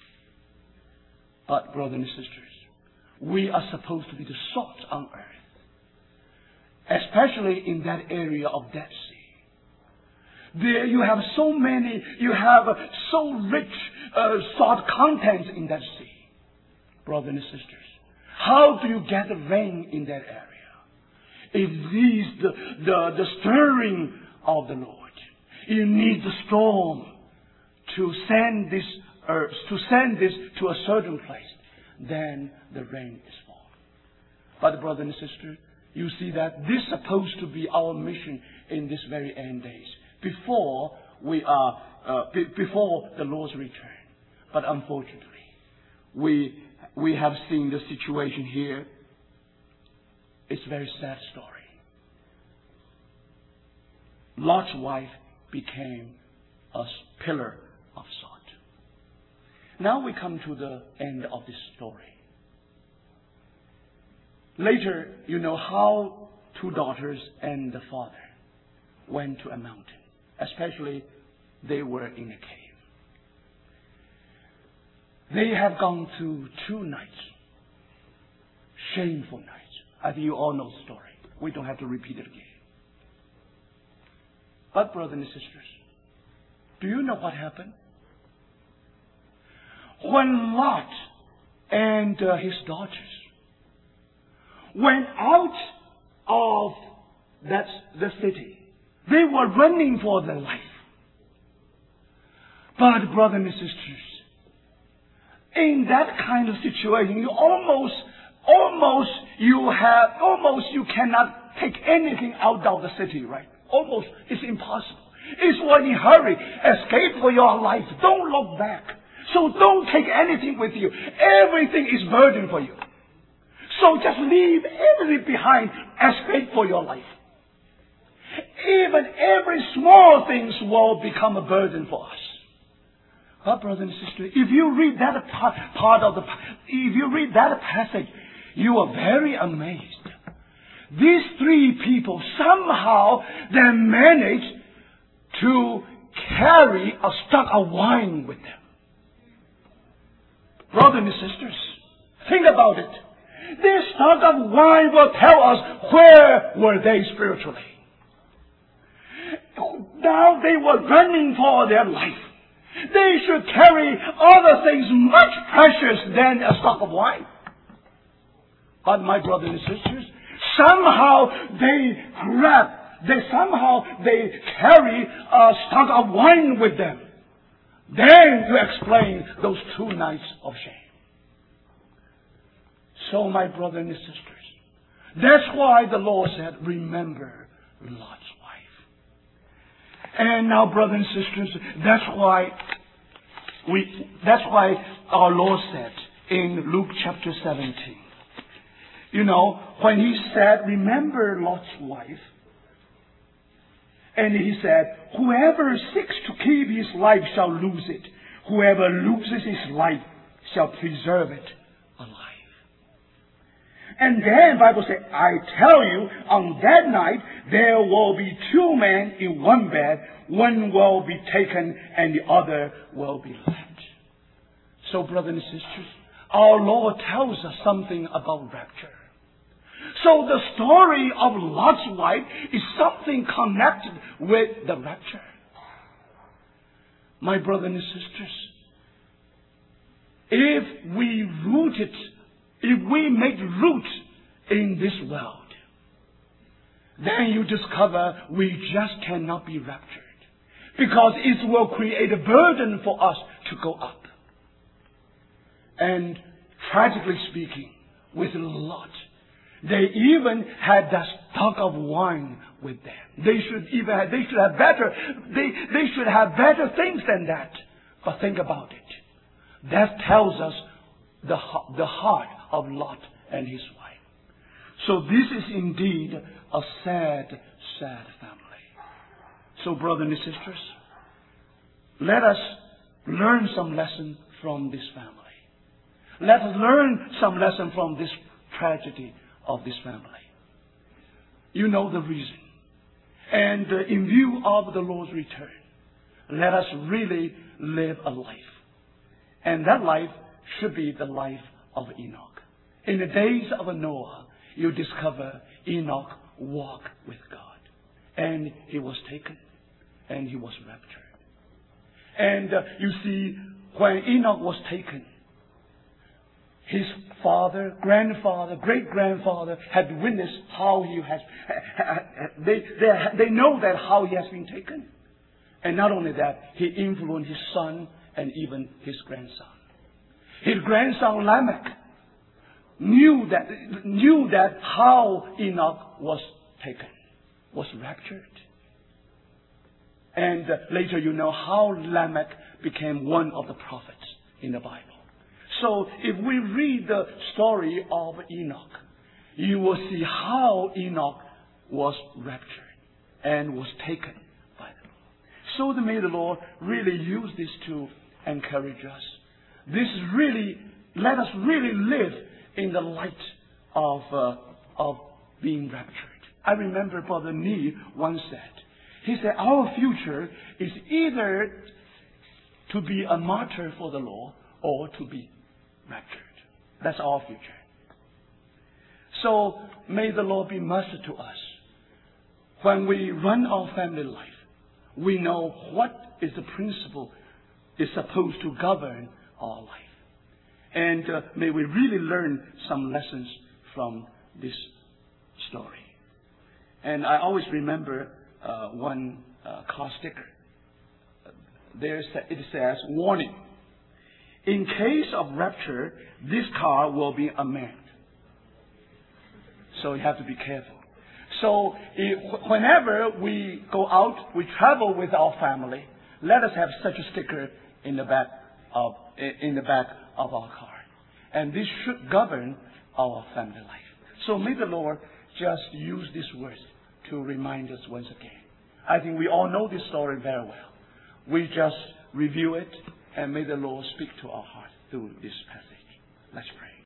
But, brothers and sisters, we are supposed to be the salt on earth. Especially in that area of Dead Sea. There you have so so rich salt contents in that sea. Brothers and sisters, how do you get the rain in that area? It needs the stirring of the Lord. You need the storm to send this to a certain place. Then the rain is falling. But brothers and sisters, you see that this is supposed to be our mission in this very end days. Before the Lord's return. But unfortunately, we have seen the situation here. It's a very sad story. Lot's wife became a pillar of salt. Now we come to the end of this story. Later, you know how two daughters and the father went to a mountain. Especially, they were in a cave. They have gone through 2 nights. Shameful nights. I think you all know the story. We don't have to repeat it again. But, brothers and sisters, do you know what happened? When Lot and his daughters went out of the city, they were running for their life. But, brothers and sisters, in that kind of situation, you cannot take anything out of the city, right? Almost, it's impossible. It's when you hurry, escape for your life. Don't look back. So don't take anything with you. Everything is burden for you. So just leave everything behind, escape for your life. Even every small things will become a burden for us. But brothers and sisters, if you read that if you read that passage, you are very amazed. These 3 people somehow they managed to carry a stock of wine with them. Brothers and sisters, think about it. This stock of wine will tell us where were they spiritually. Now they were running for their life. They should carry other things much precious than a stock of wine. But my brothers and sisters, somehow they carry a stock of wine with them. Then to explain those 2 nights of shame. So my brothers and sisters, that's why the Lord said, remember Lot's wife. And now, brothers and sisters, that's why our Lord said in Luke chapter 17. You know, when he said, remember Lot's wife. And he said, whoever seeks to keep his life shall lose it. Whoever loses his life shall preserve it alive. And then the Bible says, I tell you, on that night there will be two men in one bed. One will be taken and the other will be left. So, brothers and sisters, our Lord tells us something about rapture. So the story of Lot's wife is something connected with the rapture. My brothers and sisters, if we make root in this world, then you discover we just cannot be raptured. Because it will create a burden for us to go up. And tragically speaking, with Lot, they even had that stock of wine with them. They should have better things than that. But think about it. That tells us the heart of Lot and his wife. So this is indeed a sad, sad family. So, brothers and sisters, let us learn some lesson from this family. Let us learn some lesson from this tragedy of this family. You know the reason. And in view of the Lord's return, let us really live a life. And that life should be the life of Enoch. In the days of Noah, you discover Enoch walked with God. And he was taken. And he was raptured. And you see, when Enoch was taken, his father, grandfather, great-grandfather had witnessed how he has. They know that how he has been taken. And not only that, he influenced his son and even his grandson. His grandson Lamech knew that how Enoch was taken, was raptured. And later you know how Lamech became one of the prophets in the Bible. So if we read the story of Enoch, you will see how Enoch was raptured and was taken by the Lord. So may the Lord really use this to encourage us. Let us really live in the light of being raptured. I remember Brother Nee once said, he said, our future is either to be a martyr for the Lord or to be raptured. That's our future. So may the Lord be merciful to us. When we run our family life, we know what is the principle is supposed to govern our life. And may we really learn some lessons from this story. And I always remember one car sticker. It says, warning. In case of rapture, this car will be unmanned. So you have to be careful. So whenever we go out, we travel with our family, let us have such a sticker in the back of our car. And this should govern our family life. So may the Lord just use these words to remind us once again. I think we all know this story very well. We just review it, and may the Lord speak to our heart through this passage. Let's pray.